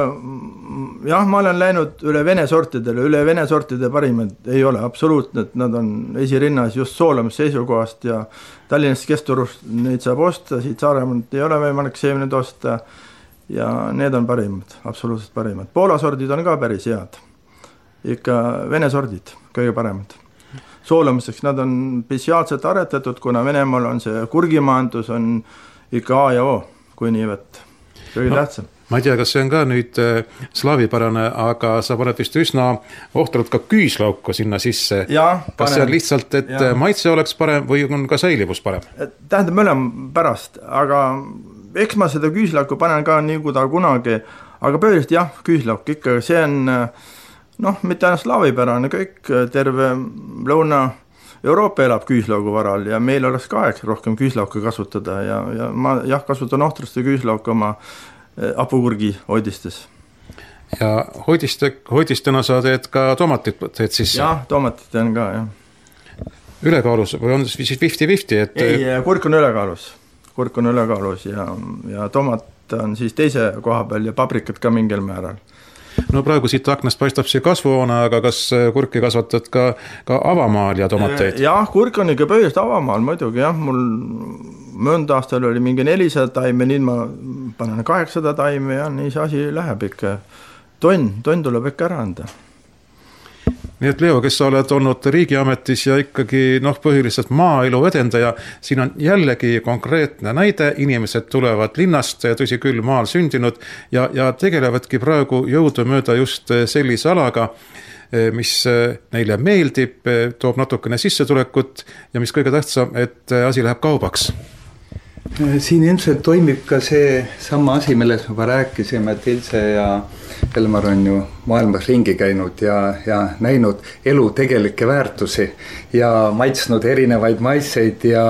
jah, ma olen läinud üle vene sortidele, üle vene sortide parimad ei ole, absoluutselt, nad on esirinnas just soolamise seisukohast ja Tallinnast Kesturust neid saab osta, siit Saaremaalt ei ole võimalik seemned osta ja need on parimad, absoluutselt parimad. Poola sordid on ka päris head. Ikka vene sordid, kõige paremad. Soolamiseks nad on spetsiaalselt aretatud, kuna Venemaal on see kurgimaandus on ikka A ja O, kui nii võtta. Kõige no, tähtsam. Ma ei tea, kas see on ka nüüd slaavipärane, aga sa paned vist üsna ohtralt ka küüslauku sinna sisse. Ja, kas see on lihtsalt, et ja. Maitse oleks parem või on ka säilivus parem? Tähendab mõlem pärast, aga eks ma seda küüslauku panen ka nii kui ta kunagi, aga põhiliselt jah, küüslauk ikka, see on noh, mitte ainult slaavipärane, kõik terve lõuna Euroopa elab küüslaugu varal ja meil oleks ka aeg rohkem küüslauka kasutada ja, ja ma jah, kasutan ohtraste küüslauka oma hapukurgi hoidistes. Ja hoidiste, hoidistena sa teed ka tomatit teed sisse? Jah, tomatit teen ka, jah. Ülekaalus või on siis viiskümmend viiskümmend? Et... Ei, kurk on ülekaalus. Kurk on ülekaalus ja, ja tomat on siis teise koha peal ja paprikad ka mingil määral. No praegu siit aknast paistab see kasvuhoone, aga kas kurki kasvatad ka, ka avamaal ja tomateid? Jah, kurk on ikka põhjust avamaal muidugi, jah, mul mõnda aastal oli mingi nelisada taime, nüüd ma panen kaheksasada taime ja nii see asi läheb ikka. Tonn, tonn tuleb ikka ära anda. Nii et Leo, kes sa oled olnud riigiametis ja ikkagi noh, põhiliselt maaelu edendaja, siin on jällegi konkreetne näide, inimesed tulevad linnast, tõsi küll maal sündinud ja, ja tegelevadki praegu jõudu mööda just sellise alaga, mis neile meeldib, toob natukene sissetulekut ja mis kõige tähtsam, et asi läheb kaubaks. Siin ilmselt toimib ka see sama asi, milles me rääkisime, et Ilse ja Elmar on ju maailmas ringi käinud ja, ja näinud elu tegelikke väärtusi ja maitsnud erinevaid maitseid ja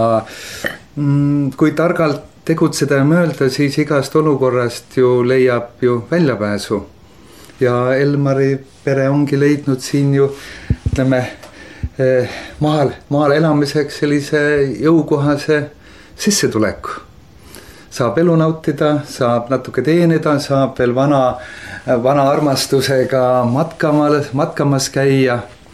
mm, kui targalt tegutseda ja mõelda, siis igast olukorrast ju leiab ju väljapääsu. Ja Elmari pere ongi leidnud siin ju, ütleme, maal, maal elamiseks sellise jõukohase sissetuleku. Saab elu nautida, saab natuke teenida, saab veel vana, vana armastusega matkamas, matkamas käia.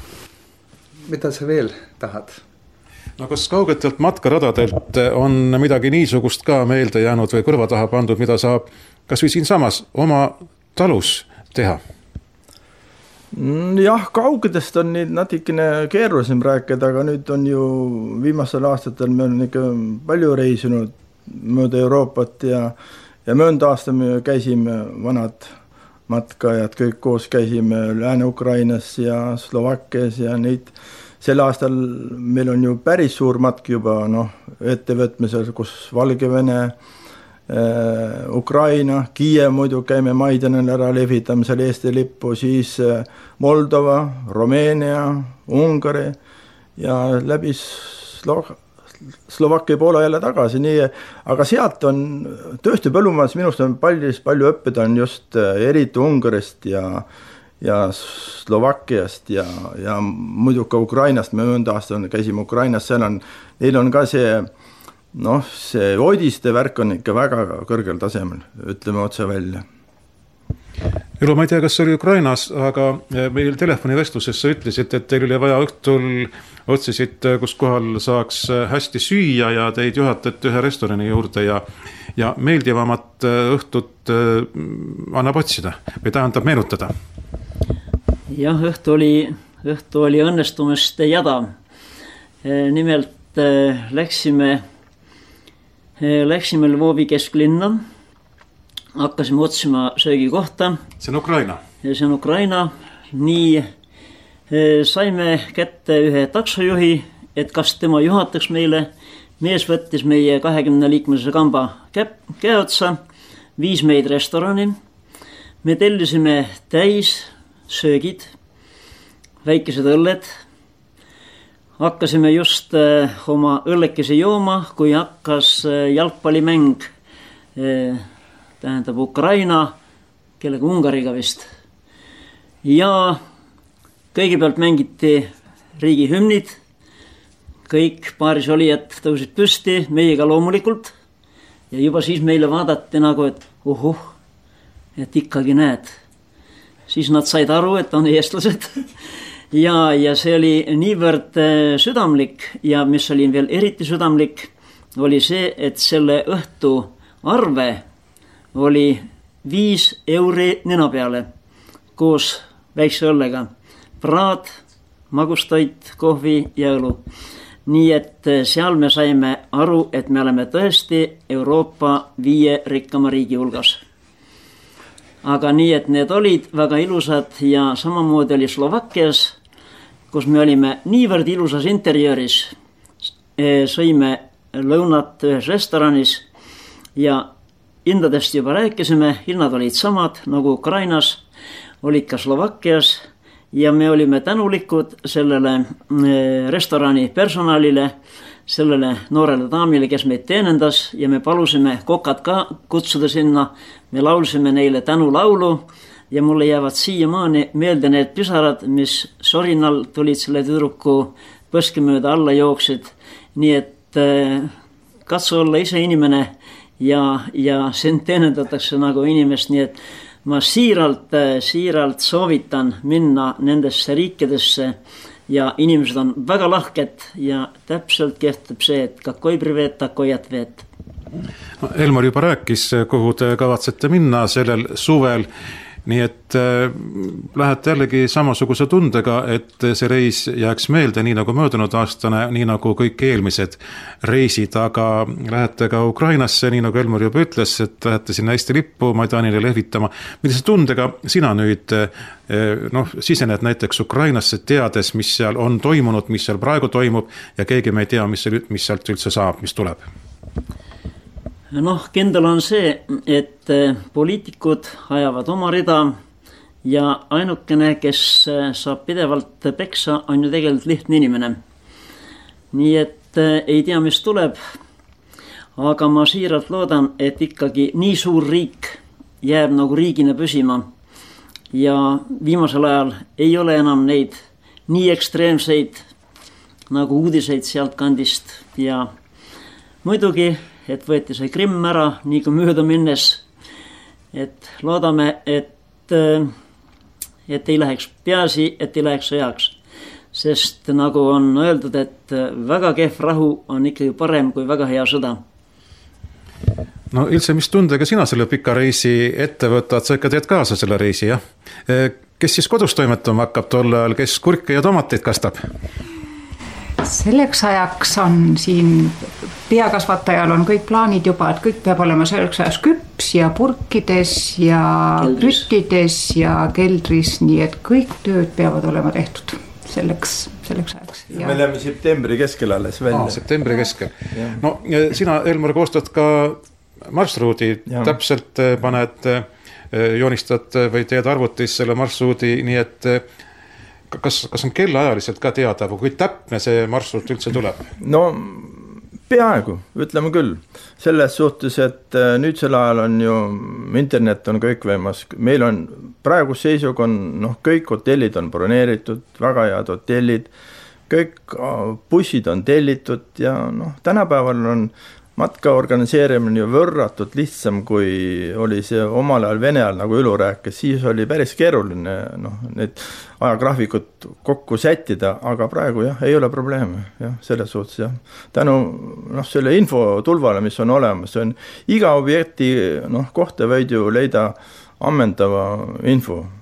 Mida sa veel tahad? No kas kaugetelt matkaradadelt on midagi niisugust ka meelde jäänud või kõrva taha pandud, mida saab kas või siin samas oma talus teha? Jah, kaugedest on nüüd natikene keerulisem rääkida, aga nüüd on ju viimastel aastatel me on ikka palju reisinud mööda Euroopat ja, ja mööda aasta me käisime vanad matkajad, kõik koos käisime Lääne-Ukrainas ja Slovakkias ja neid sel aastal meil on ju päris suur matk juba no, ettevõtmisel, kus Valgevene Ukraina, Kiiev muidu käime Maidanil ära levitamisel Eesti lippu, siis Moldova, Rumeenia, Ungari ja läbi Slo- Slovakkia Poola jälle tagasi, nii, aga sealt on tõesti põllumajas minust on palju, palju õppida on just eriti Ungarist ja, ja Slovakkiast ja, ja muidu ka Ukrainast, me mõnda aasta käisime Ukrainas, seal on, neil on ka see noh, see hoidiste värk on ikka väga kõrgel tasemel, ütleme otse välja. Elu, ma ei tea, kas oli Ukrainas, aga meil telefonivestluses sa ütlesid, et teil oli vaja õhtul otsisid, kus kohal saaks hästi süüa ja teid juhatati ühe restorani juurde ja, ja meeldivamat õhtut annab otsida või tähendab meenutada. Jah, õhtu oli, õhtu oli õnnestumist jada. Nimelt läksime Läksime Lvovi kesklinna, hakkasime otsima söögi kohta. See on Ukraina. See on Ukraina. Nii saime kätte ühe taksojuhi, et kas tema juhataks meile mees võttis meie kahekümne liikmelise kamba käe otsa, viis meid restorani. Me tellisime täis söögid, väikesed õlled. Hakkasime just oma õllekesi jooma, kui hakkas jalgpallimäng, tähendab Ukraina, kellega Ungariga vist. Ja kõigepealt mängiti riigi hümnid, kõik paaris olijad tõusid püsti, meiega loomulikult. Ja juba siis meile vaadati nagu, et uhuh, et ikkagi näed. Siis nad said aru, et on eestlased. Ja, ja see oli niivõrd südamlik ja mis oli veel eriti südamlik, oli see, et selle õhtu arve oli viis euri nina peale koos väikse õllega. Praad, magustoit, kohvi ja õlu. Nii et seal me saime aru, et me oleme tõesti Euroopa viie rikkama riigi hulgas. Aga nii, et need olid väga ilusad ja samamoodi oli Slovakkias, kus me olime niivõrd ilusas interjööris. Sõime lõunat ühes restoranis ja hindadest juba rääkisime, hinnad olid samad nagu Ukrainas, olid ka Slovakkias ja me olime tänulikud sellele restorani personalile, sellele noorele daamile, kes meid teenendas ja me palusime kokad ka kutsuda sinna. Me laulsime neile tänulaulu ja mulle jäävad siiamaani meelde need pisarad, mis sorinal tulid selle tüdruku põske mööda alla jooksid. Nii et katsu olla ise inimene ja, ja sind teenendatakse nagu inimest, nii et ma siiralt, siiralt soovitan minna nendesse riikidesse ja inimesed on väga lahked ja täpselt kehtib see, et kakoi privet, takojat veet. No, Elmar juba rääkis, kuhu te kavatsete minna sellel suvel, nii et äh, lähete jällegi samasuguse tundega, et see reis jääks meelde nii nagu möödunud aastane, nii nagu kõik eelmised reisid, aga lähete ka Ukrainasse, nii nagu Elmar juba ütles, et lähete sinna Eesti lippu Maidanile lehvitama. Millise tundega sina nüüd äh, noh, sisened näiteks Ukrainasse teades, mis seal on toimunud, mis seal praegu toimub ja keegi me ei tea, mis, mis sealt üldse saab, mis tuleb? Noh, kindel on see, et poliitikud ajavad oma rida ja ainukene, kes saab pidevalt peksa, on ju tegelikult lihtne inimene. Nii et ei tea, mis tuleb, aga ma siiralt loodan, et ikkagi nii suur riik jääb nagu riigina püsima ja viimasel ajal ei ole enam neid nii ekstreemseid nagu uudiseid sealt kandist ja muidugi et võeti see Krimm ära, nii kui mööda minnes, et loodame, et, et ei läheks peasi, et ei läheks sõjaks. Sest nagu on öeldud, et väga kehv rahu on ikkagi parem kui väga hea sõda. No Ilse, mis tundega sina selle pika reisi ette võtad, sa ikka teed kaasa selle reisi, jah? Kes siis kodus toimetama hakkab tol ajal, kes kurke ja tomateid kastab? Selleks ajaks on siin peakasvatajal on kõik plaanid juba, et kõik peab olema selleks ajaks küps ja purkides ja püttides ja keldris, nii et kõik tööd peavad olema tehtud selleks, selleks ajaks. Ja. Me läheme septembri keskel alles välja. Aa, septembri keskel. Ja. No sina, Elmar, koostad ka marsruudi, ja. Täpselt paned, joonistad või teed arvutis selle marsruudi, nii et Kas, kas on kellaajaliselt ka teada, kui täpne see marsruut üldse tuleb? No peaaegu, ütleme küll. Selles suhtes, et nüüdsel ajal on ju, internet on kõik võimas. Meil on praegu seisug on, noh, kõik hotellid on broneeritud, väga head hotellid, kõik bussid on tellitud ja noh, tänapäeval on matka organiseerimine ju võrratult lihtsam, kui oli see omal ajal Vene ajal, nagu Ülu rääkis, siis oli päris keeruline noh, need ajagraafikut kokku sättida, aga praegu jah, ei ole probleeme, jah, selles suhtes jah. Tänu noh, selle info tulvale, mis on olemas, on iga objekti noh, kohta võid ju leida ammendava info.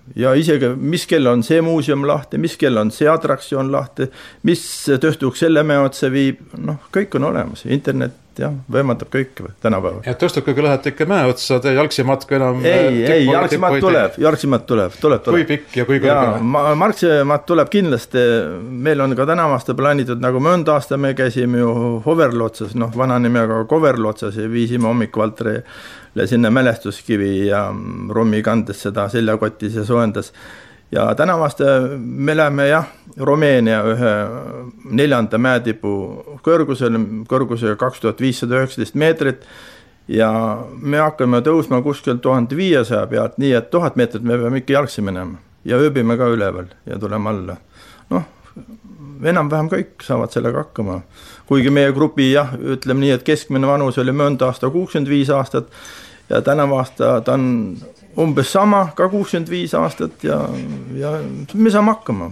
ja isegi mis kell on see muuseum lahti, mis kell on see atraktsioon lahti, mis tõstuks selle mäe otsa viib, noh, kõik on olemas, internet jah, võimaldab kõik tänapäeval. Ja tõstukugi lähete ikka mäe otsa, te jalgsimatku enam... Ei, ei, jalgsimat tuleb, jalgsimat tuleb, tuleb, tuleb. Kui pikk ja kui kõrge? Jalgsimat tuleb kindlasti, meil on ka tänavasta plaanitud, nagu möönd aasta me käisime ju Hoverlotsas, noh, vana nimega Koverlotsas ja viisime hommikuvaltrile sinna mälestuskivi ja rummi kandes seda seljakotis ja sooendas. Ja tänavast me läheme jah, Rumeenia ühe neljanda mäetipu kõrgusel, kõrgusega kaks tuhat viissada üheksateist meetrit ja me hakkame tõusma kuskil tuhat viiesaja pealt, nii et tuhat meetrit me peame ikka jalgsi minema ja ööbime ka üleval ja tuleme alla. Noh, enam-vähem kõik saavad sellega hakkama. Kuigi meie grupi jah, ütleme nii, et keskmine vanus oli möönd aasta kuuskümmend viis aastat ja tänav aasta ta on umbes sama, ka kuuskümmend viis aastat ja, ja me saame hakkama.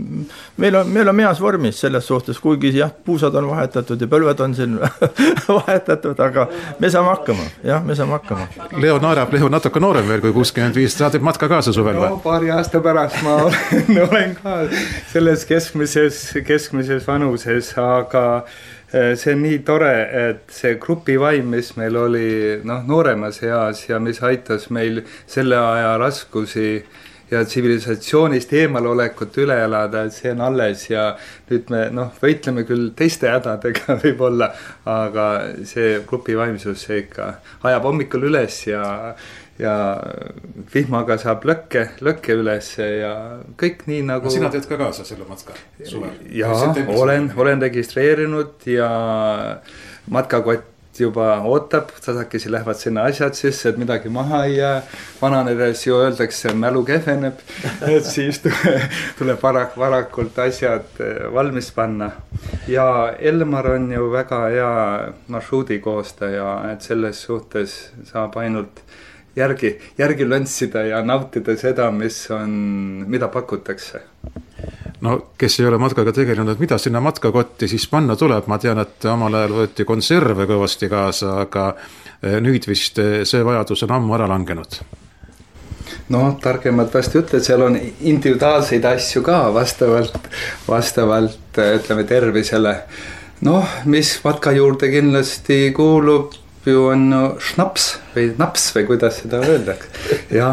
Meil on, meil on meas vormis selles suhtes, kuigi jah, puusad on vahetatud ja põlved on siin vahetatud, aga me saame hakkama, jah, me saame hakkama. Leo naerab, Leo natuke noorem veel kui kuuskümmend viis, saadib matka kaasa suvel või? No, paari aasta pärast ma olen, olen ka selles keskmises, keskmises vanuses, aga see on nii tore, et see grupivaim, mis meil oli noh, nooremas eas ja mis aitas meil selle aja raskusi ja tsivilisatsioonist eemalolekut üle elada, et see on alles ja nüüd me noh, võitleme küll teiste hädadega võib-olla, aga see grupivaimsus see ikka ajab hommikul üles ja, ja vihmaga saab lõkke, lõkke üles ja kõik nii nagu... Sina teed ka kaasa selle matka suvel? Jaa, olen, olen registreerinud ja matkakott juba ootab, tasakesi lähevad sinna asjad sisse, et midagi maha ei jää. Vananedes ju öeldakse, mälu kehveneb, et siis tuleb varak, varakult asjad valmis panna. Ja Elmar on ju väga hea marsruudi koostaja, et selles suhtes saab ainult järgi, järgi löntsida ja nautida seda, mis on, mida pakutakse. No, kes ei ole matkaga tegelenud, mida sinna matkakotti siis panna tuleb? Ma tean, et omal ajal võeti konserve kõvasti kaasa, aga nüüd vist see vajadus on ammu ära langenud. No, targemad vast ütled, seal on individuaalseid asju ka vastavalt, vastavalt ütleme, tervisele. Noh, mis matka juurde kindlasti kuulub, ju on šnaps või naps või kuidas seda öeldakse. Ja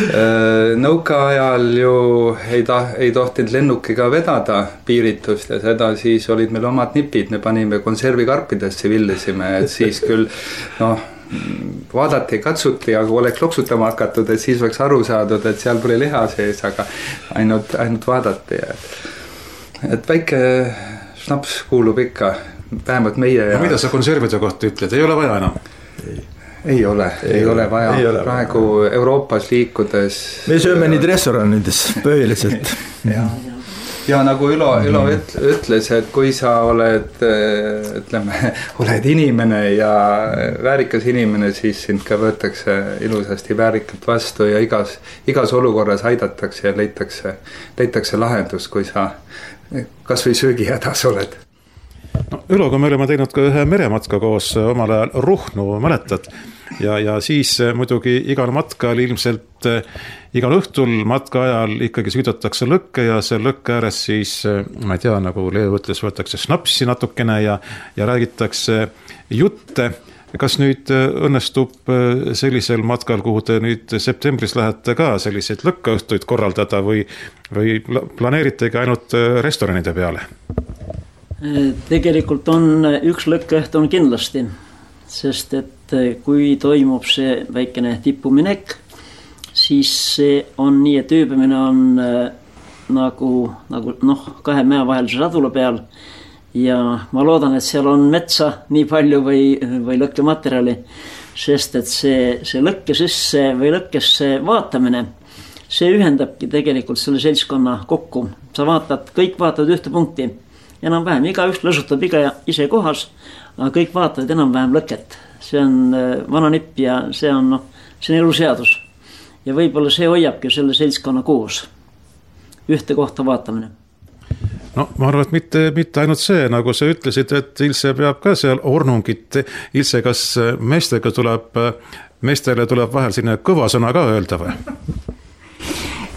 nõuka ajal ju ei, ta, ei tohtinud lennukiga vedada piiritust ja seda siis olid meil omad nipid, me panime konservikarpidesse, villisime, et siis küll noh, vaadati, katsuti, aga oleks loksutama hakatud, et siis oleks aru saadud, et seal pole liha sees, aga ainult, ainult vaadati. Et väike šnaps kuulub ikka vähemalt meie ja... No, mida sa konservide kohta ütled? Ei ole vaja enam? Ei, ei ole, ei, ei ole vaja. Ei ole praegu vaja. Euroopas liikudes... Me sööme neid restoranides põhiliselt. ja. ja nagu Ülo, Ülo ütles, et kui sa oled, ütleme, oled inimene ja väärikas inimene, siis sind ka võetakse ilusasti väärikalt vastu ja igas, igas olukorras aidatakse ja leitakse, leitakse lahendus, kui sa kas või söögihädas oled. No, Üloga me oleme teinud ka ühe merematka koos omal ajal Ruhnu, mäletad? Ja, ja siis muidugi igal matkal ilmselt igal õhtul matka ajal ikkagi sõidetakse lõkke ja see lõkke ääres siis, ma ei tea, nagu Leo ütles, võetakse snapsi natukene ja, ja räägitakse jutte. Kas nüüd õnnestub sellisel matkal, kuhu te nüüd septembris lähete ka selliseid lõkkaõhtuid korraldada või, või planeeritegi ainult restoranide peale? Tegelikult on üks lõkkeõht on kindlasti, sest et kui toimub see väikene tippuminek, siis see on nii, et ööbimine on nagu, nagu noh, kahe mäe vahelise radula peal ja ma loodan, et seal on metsa nii palju või, või lõkkematerjali, sest et see, see lõkke sisse või lõkkesse vaatamine, see ühendabki tegelikult selle seltskonna kokku. Sa vaatad, kõik vaatavad ühte punkti. Enam-vähem, iga üks lõsutab iga ise kohas, aga kõik vaatavad enam-vähem lõket. See on vana nipp ja see on, noh, see on eluseadus. Ja võib-olla see hoiabki selle seltskonna koos. Ühte kohta vaatamine. No ma arvan, et mitte, mitte ainult see, nagu sa ütlesid, et Ilse peab ka seal ornungit. Ilse, kas meestega tuleb, meestele tuleb vahel sinna kõva sõna ka öelda või?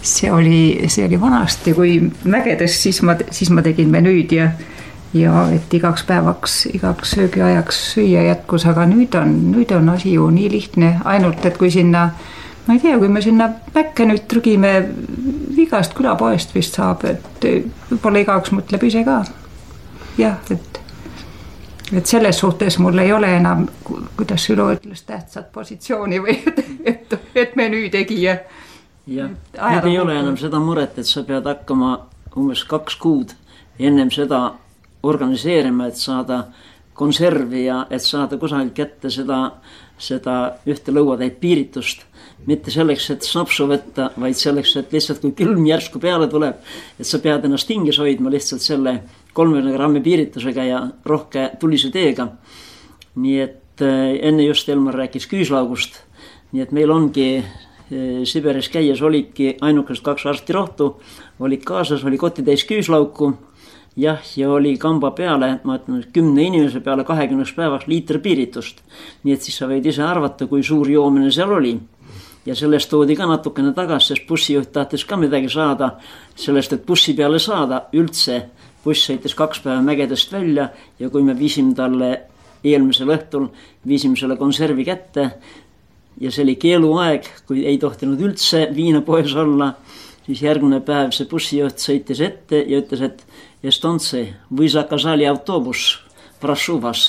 see oli, see oli vanasti, kui mägedes, siis ma, siis ma tegin menüüd ja ja et igaks päevaks, igaks söögiajaks süüa jätkus, aga nüüd on, nüüd on asi ju nii lihtne, ainult et kui sinna, ma ei tea, kui me sinna päkke nüüd trügime, igast külapoest vist saab, et võib-olla igaüks mõtleb ise ka. Jah, et, et selles suhtes mul ei ole enam, kuidas Sülo ütles, tähtsat positsiooni või et, et, et menüü tegija. Jah, nüüd ei ole enam seda muret, et sa pead hakkama umbes kaks kuud ennem seda organiseerima, et saada konservi ja et saada kusagil kätte seda, seda ühte lõuatäit piiritust. Mitte selleks, et snapsu võtta, vaid selleks, et lihtsalt kui külm järsku peale tuleb, et sa pead ennast hinges hoidma lihtsalt selle kolmekümne grammi piiritusega ja rohke tulise teega. Nii et enne just Elmar rääkis küüslaugust. Nii et meil ongi Siberis käies olidki ainukest kaks arstirohtu, olid kaasas, oli kotti täis küüslauku. Jah, ja oli kamba peale, ma ütlen, kümne inimese peale kahekümneks päevaks liiter piiritust. Nii et siis sa võid ise arvata, kui suur joomine seal oli. Ja sellest toodi ka natukene tagasi, sest bussijuht tahtis ka midagi saada. Sellest, et bussi peale saada, üldse buss sõitis kaks päeva mägedest välja ja kui me viisime talle eelmisel õhtul, viisime selle konservi kätte ja see oli keeluaeg, kui ei tohtinud üldse viinapoes olla, siis järgmine päev see bussijuht sõitis ette ja ütles, et Estonce, või zakazali autobus, prošu vas.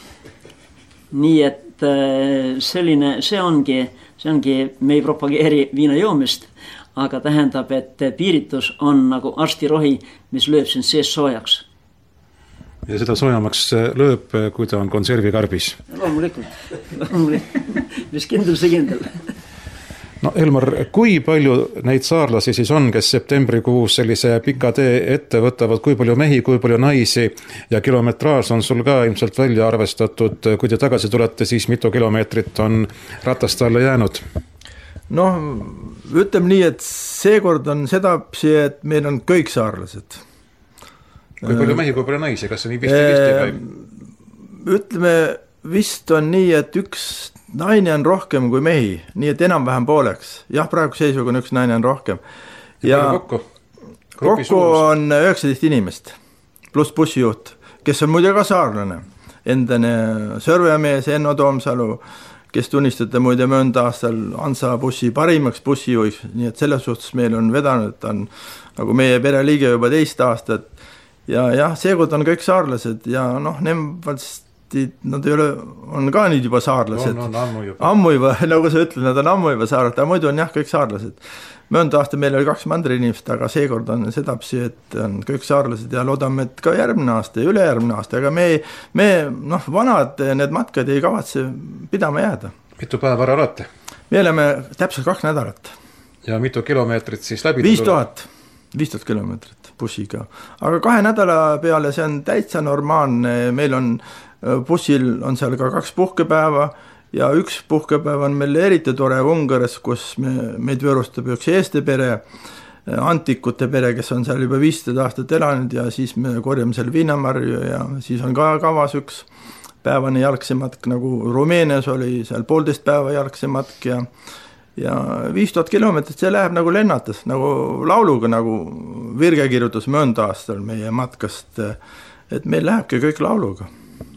Nii et selline, see ongi, see ongi, me ei propageeri viina joomist, aga tähendab, et piiritus on nagu arstirohi, mis lööb sind sees soojaks. Ja seda soojamaks lööb, kui ta on konservikarbis. Loomulikult, loomulikult, mis kindel see kindel. No Elmar, kui palju neid saarlasi siis on, kes septembrikuus sellise pika tee ette võtavad, kui palju mehi, kui palju naisi ja kilometraaž on sul ka ilmselt välja arvestatud, kui te tagasi tulete, siis mitu kilomeetrit on ratast alla jäänud? Noh, ütleme nii, et seekord on sedapsi, et meil on kõik saarlased. Kui palju mehi, kui palju naisi, kas see nii pihti-pihti käib? Ütleme, vist on nii, et üks naine on rohkem kui mehi, nii et enam-vähem pooleks. Jah, praegu seisuga on üks naine on rohkem. Ja, ja kokku? Kokku on üheksateist inimest, pluss bussijuht, kes on muide ka saarlane. Endane Sörvemees Enno Toomsalu, kes tunnistate muide möönda aastal Ansa bussi parimaks bussijuhiks, nii et selles suhtes meil on vedanud, et on nagu meie pereliige juba teist aastat. Ja jah, seekord on kõik saarlased ja noh, nemad nad ei ole, on ka nüüd juba saarlased. On, on ammu juba. Ammu juba, nagu sa ütled, nad on ammu juba saarlased, aga muidu on jah, kõik saarlased. Möönda aasta meil oli kaks mandri inimest, aga seekord on sedapsi, et on kõik saarlased ja loodame, et ka järgmine aasta ja ülejärgmine aasta, aga me, me noh, vanad need matkad ei kavatse pidama jääda. Mitu päeva ära olete? Me oleme täpselt kaks nädalat. Ja mitu kilomeetrit siis läbi? Viis tuhat, viis tuhat kilomeetrit bussiga. Aga kahe nädala peale see on täitsa normaalne, meil on bussil on seal ka kaks puhkepäeva ja üks puhkepäev on meil eriti tore Ungaris, kus me, meid võõrustab üks Eesti pere, antikute pere, kes on seal juba viissada aastat elanud ja siis me korjame seal viinamarju ja siis on ka kavas üks päevane jalgsematk, nagu Rumeenias oli seal poolteist päeva jalgsematk ja ja viis tuhat kilomeetrit, see läheb nagu lennates, nagu lauluga, nagu virkekirjutus möönda aastal meie matkast, et meil lähebki kõik lauluga.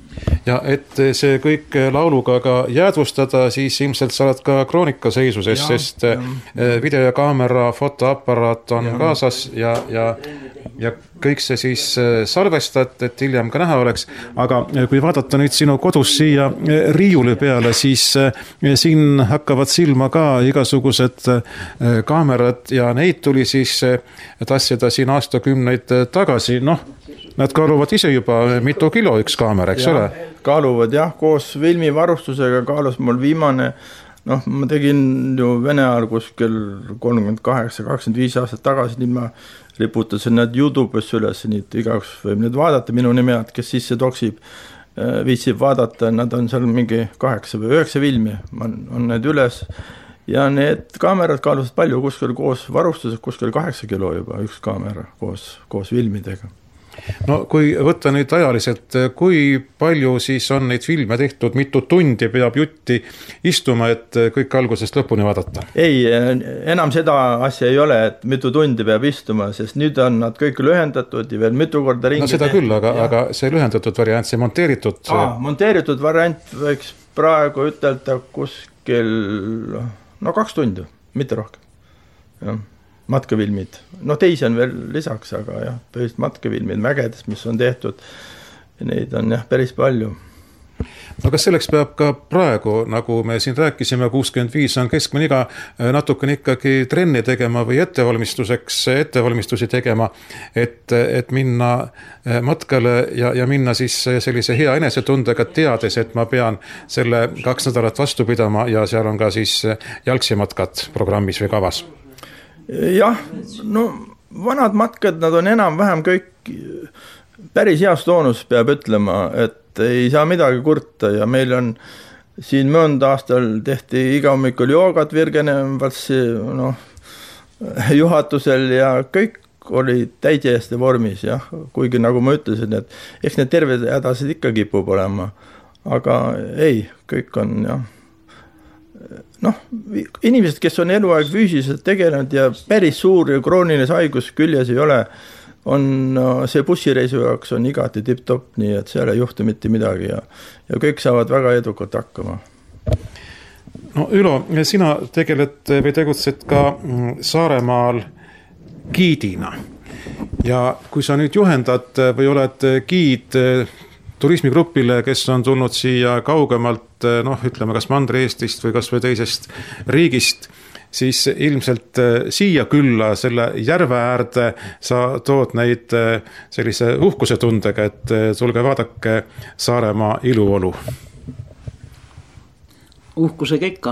Ja et see kõik lauluga ka jäädvustada, siis ilmselt sa oled ka kroonika seisuses, ja, sest ja. videokaamera, fotoaparaat on ja. kaasas ja, ja, ja kõik see siis salvestat, et hiljem ka näha oleks. Aga kui vaadata nüüd sinu kodus siia riiuli peale, siis siin hakkavad silma ka igasugused kaamerad ja neid tuli siis tassida siin aastakümneid tagasi. Noh, nad kaaluvad ise juba mitu kilo üks kaamera, eks ja, ole? Kaaluvad jah, koos filmivarustusega kaalus mul viimane, noh, ma tegin ju Vene ajal kuskil kolmkümmend kaheksa kakskümmend viis aastat tagasi, nii ma riputasin nad YouTube'is üles, nii et igaüks võib need vaadata, minu nimead, kes sisse toksib, viitsib vaadata, nad on seal mingi kaheksa või üheksa filmi, on need üles ja need kaamerad kaalusid palju kuskil koos varustused, kuskil kaheksa kilo juba üks kaamera koos, koos filmidega. no kui võtta nüüd ajaliselt, kui palju siis on neid filme tehtud, mitu tundi peab jutti istuma, et kõik algusest lõpuni vaadata? Ei, enam seda asja ei ole, et mitu tundi peab istuma, sest nüüd on nad kõik lühendatud ja veel mitu korda ringi. No seda tehtud, küll, aga, aga see lühendatud variant, see monteeritud... Aa, monteeritud variant võiks praegu ütelda kuskil no kaks tundi, mitte rohkem. Jah. Matkafilmid, no teisi on veel lisaks, aga jah, põhiliselt matkafilmid mägedes, mis on tehtud, neid on jah päris palju. No kas selleks peab ka praegu, nagu me siin rääkisime, kuuskümmend viis on keskmine iga natukene ikkagi trenni tegema või ettevalmistuseks, ettevalmistusi tegema, et, et minna matkale ja, ja minna siis sellise hea enesetundega teades, et ma pean selle kaks nädalat vastu pidama ja seal on ka siis jalgsimatkad programmis või kavas. Jah, no vanad matkad, nad on enam-vähem kõik päris heas toonus, peab ütlema, et ei saa midagi kurta ja meil on siin möönd aastal tehti iga hommikul joogat Virgenevatsi no, juhatusel ja kõik oli täidjäeste vormis, jah, kuigi nagu ma ütlesin, et eks need terved hädasid ikka kipub olema, aga ei, kõik on jah. Noh, inimesed, kes on eluaeg füüsiliselt tegelenud ja päris suur ja krooniline haigus küljes ei ole, on see bussireisu jaoks on igati tipp-topp, nii et seal ei juhtu mitte midagi ja, ja kõik saavad väga edukalt hakkama. No Ülo, sina tegeled või tegutsed ka Saaremaal giidina ja kui sa nüüd juhendad või oled giid turismigrupile, kes on tulnud siia kaugemalt, noh, ütleme kas Mandri-Eestist või kas või teisest riigist, siis ilmselt siia külla selle järve äärde sa tood neid sellise uhkuse tundega, et tulge vaadake Saaremaa iluolu. Uhkusega ikka.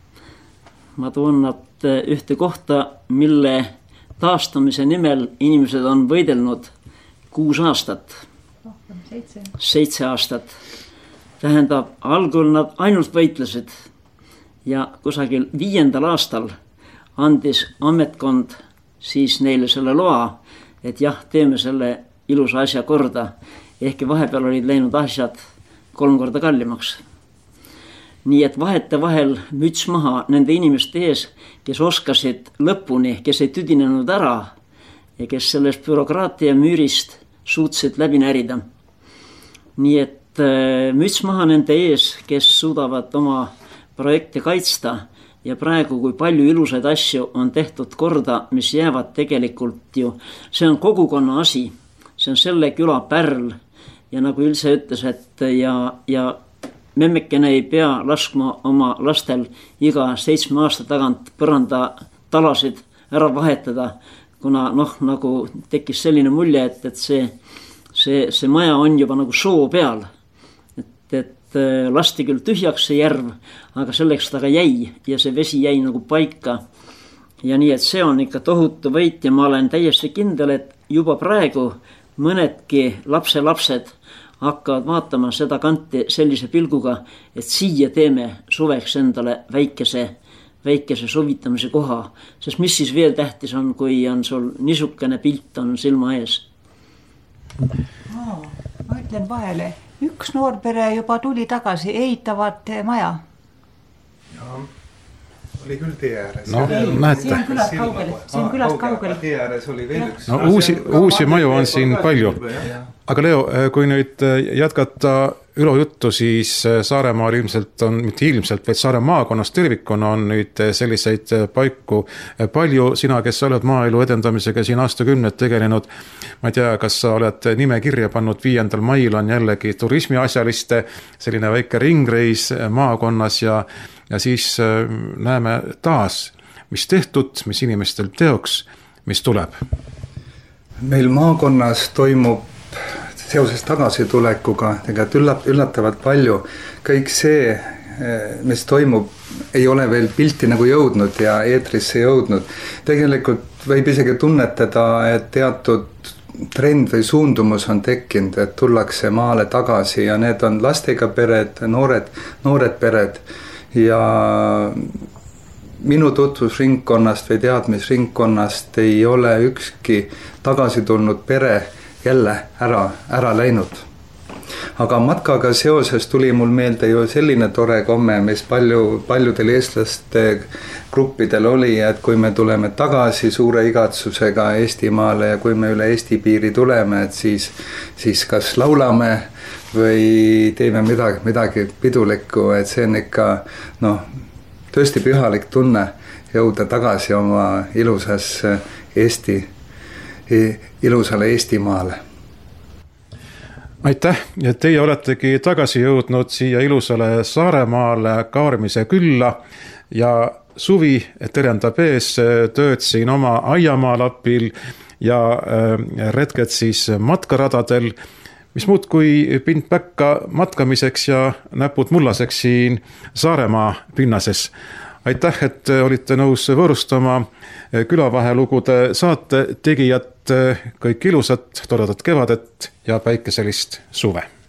Ma toon nad ühte kohta, mille taastamise nimel inimesed on võidelnud kuus aastat. Seitse. Seitse aastat. Tähendab, algul nad ainult võitlesid ja kusagil viiendal aastal andis ametkond siis neile selle loa, et jah, teeme selle ilusa asja korda. Ehkki vahepeal olid läinud asjad kolm korda kallimaks. Nii et vahete vahel müts maha nende inimeste ees, kes oskasid lõpuni, kes ei tüdinenud ära ja kes sellest bürokraatia müürist suutsid läbi närida. Nii et müts maha nende ees, kes suudavad oma projekte kaitsta ja praegu, kui palju ilusaid asju on tehtud korda, mis jäävad tegelikult ju, see on kogukonna asi, see on selle küla pärl ja nagu Ilse ütles, et ja, ja memmekene ei pea laskma oma lastel iga seitsme aasta tagant põranda talasid ära vahetada, kuna noh, nagu tekkis selline mulje, et, et see See, see maja on juba nagu soo peal, et, et lasti küll tühjaks see järv, aga selleks ta ka jäi ja see vesi jäi nagu paika. Ja nii, et see on ikka tohutu võit ja ma olen täiesti kindel, et juba praegu mõnedki lapse lapsed hakkavad vaatama seda kanti sellise pilguga, et siia teeme suveks endale väikese, väikese suvitamise koha. Sest mis siis veel tähtis on, kui on sul niisukene pilt on silma ees? Oh, ma ütlen vahele, üks noor pere juba tuli tagasi, ehitavad maja. Jaa, oli küll tee ääres. No, näete. See on külast kaugel. See on külast kaugel. Tee ääres oli veel üks. No, uusi, uusi maju on siin palju. Aga Leo, kui nüüd jätkata Ülo juttu, siis Saaremaal ilmselt on, mitte ilmselt, vaid Saare maakonnas tervikuna on nüüd selliseid paiku palju. Sina, kes sa oled maaelu edendamisega siin aastakümned tegelenud, ma ei tea, kas sa oled nime kirja pannud, viiendal mail on jällegi turismiasjaliste selline väike ringreis maakonnas ja, ja siis näeme taas, mis tehtud, mis inimestel teoks, mis tuleb. Meil maakonnas toimub seoses tagasitulekuga tegelikult üllat, üllatavalt palju. Kõik see, mis toimub, ei ole veel pilti nagu jõudnud ja eetrisse jõudnud. Tegelikult võib isegi tunnetada, et teatud trend või suundumus on tekkinud, et tullakse maale tagasi ja need on lastega pered, noored, noored pered ja minu tutvusringkonnast või teadmisringkonnast ei ole ükski tagasi tulnud pere jälle ära, ära läinud. Aga matkaga seoses tuli mul meelde ju selline tore komme, mis palju, paljudel eestlaste gruppidel oli, et kui me tuleme tagasi suure igatsusega Eestimaale ja kui me üle Eesti piiri tuleme, et siis, siis kas laulame või teeme midagi, midagi pidulikku, et see on ikka noh, tõesti pühalik tunne jõuda tagasi oma ilusasse Eesti, ilusale Eestimaale. Aitäh, et teie oletegi tagasi jõudnud siia ilusale Saaremaale Kaarmise külla ja suvi terendab ees tööd siin oma aiamaalapil ja retked siis matkaradadel, mis muud kui pind päkka matkamiseks ja näpud mullaseks siin Saaremaa pinnases. Aitäh, et olite nõus võõrustama külavahelugude saate tegijat, kõik ilusat, toredat kevadet ja päikeselist suve.